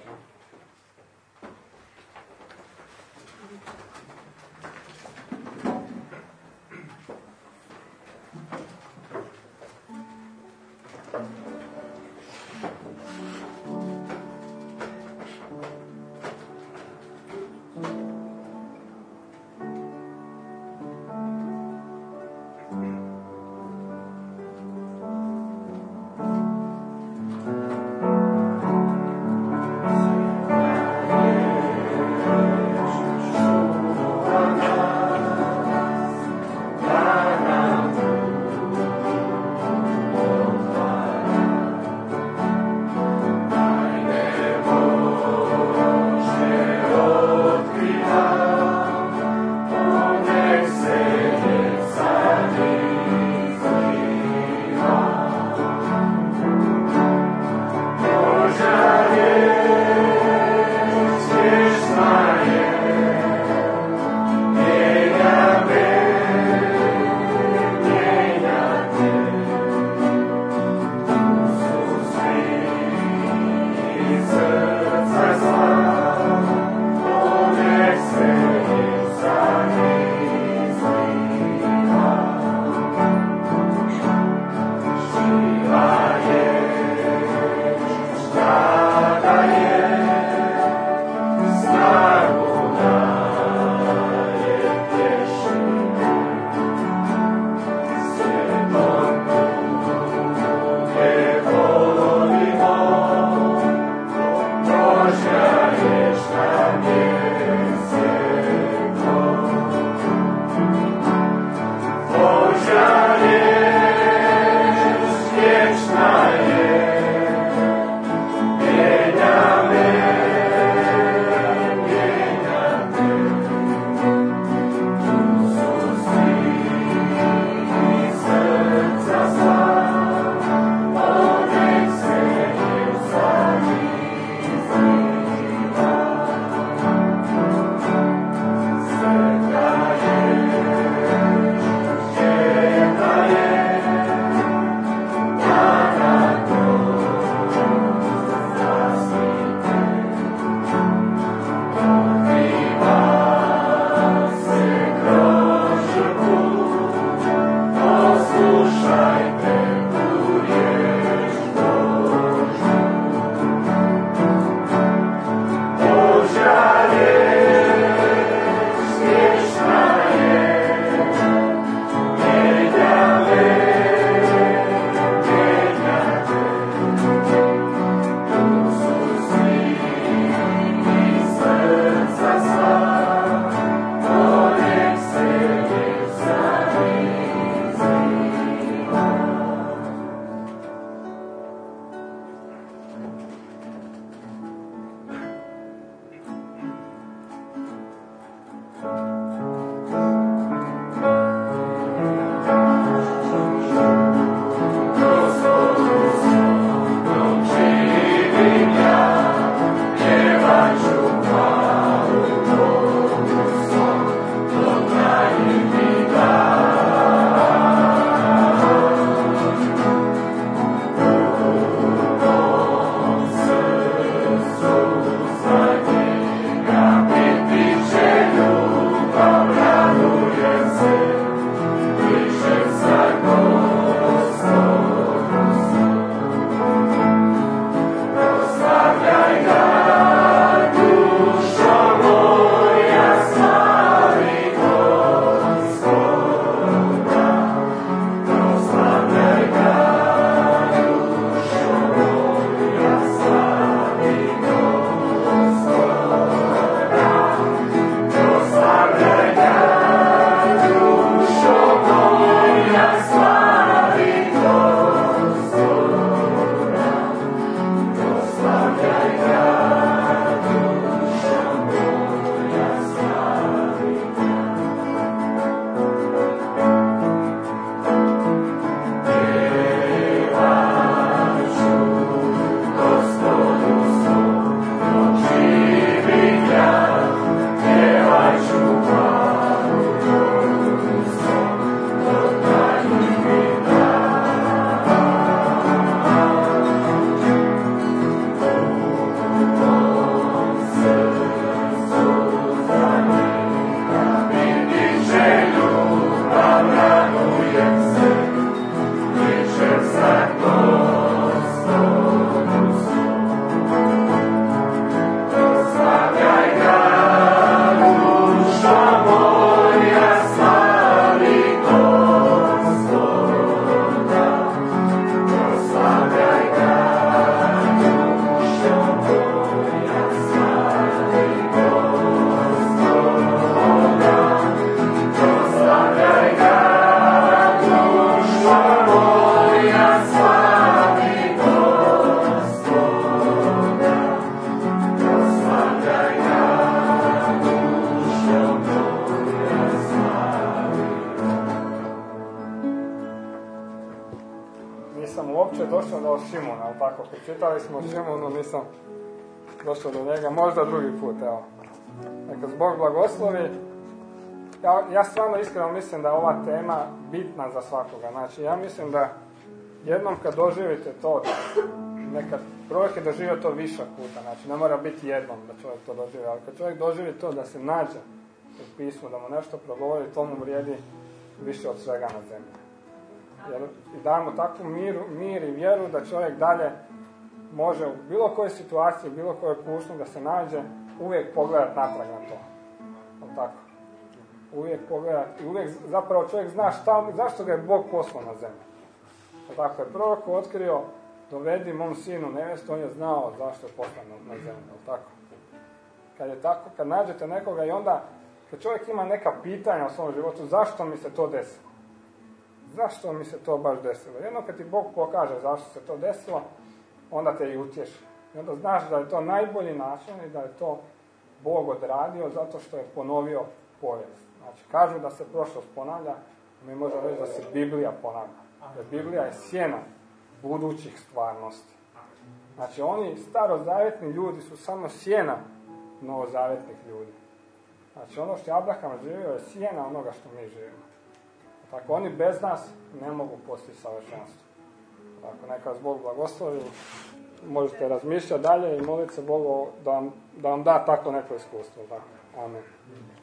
sada o Šimunu, ali tako, čitali smo o Šimunu, nisam došao do njega, možda drugi put, evo. Neka Bog blagoslovi. Ja, ja stvarno iskreno mislim da je ova tema bitna za svakoga. Znači, ja mislim da jednom kad doživite to, neka čovjek je doživio to više puta, znači ne mora biti jednom da čovjek to doživi, ali kad čovjek doživi to da se nađe u pismu, da mu nešto progovori, to mu vrijedi više od svega na zemlji. Jer i dajemo takvu miru, mir i vjeru da čovjek dalje može u bilo kojoj situaciji, u bilo kojoj kušnju da se nađe, uvijek pogledati natrag na to. Ali tako. Uvijek pogledati i uvijek zapravo čovjek zna šta, zašto ga je Bog poslao na zemlju. Ali tako je prorok otkrio, dovedi mom sinu nevestu, on je znao zašto je poslan na zemlju. Ali tako. Kad je tako, kad nađete nekoga i onda, kad čovjek ima neka pitanja u svom životu, zašto mi se to desilo? Zašto mi se to baš desilo? Jedno kad ti Bog pokaže zašto se to desilo, onda te i utješi. I onda znaš da je to najbolji način i da je to Bog odradio zato što je ponovio povijest. Znači, kažu da se prošlost ponavlja, mi možemo reći da se Biblija ponavlja. Jer Biblija je sjena budućih stvarnosti. Znači, oni starozavjetni ljudi su samo sjena novozavjetnih ljudi. Znači, ono što je Abraham živio je sjena onoga što mi živimo. Tako, oni bez nas ne mogu postići savršenstvo. Tako, neka vas Bog blagoslovi. Možete razmišljati dalje i moliti se Bogu da vam da, vam da tako neko iskustvo. Tako. Amen.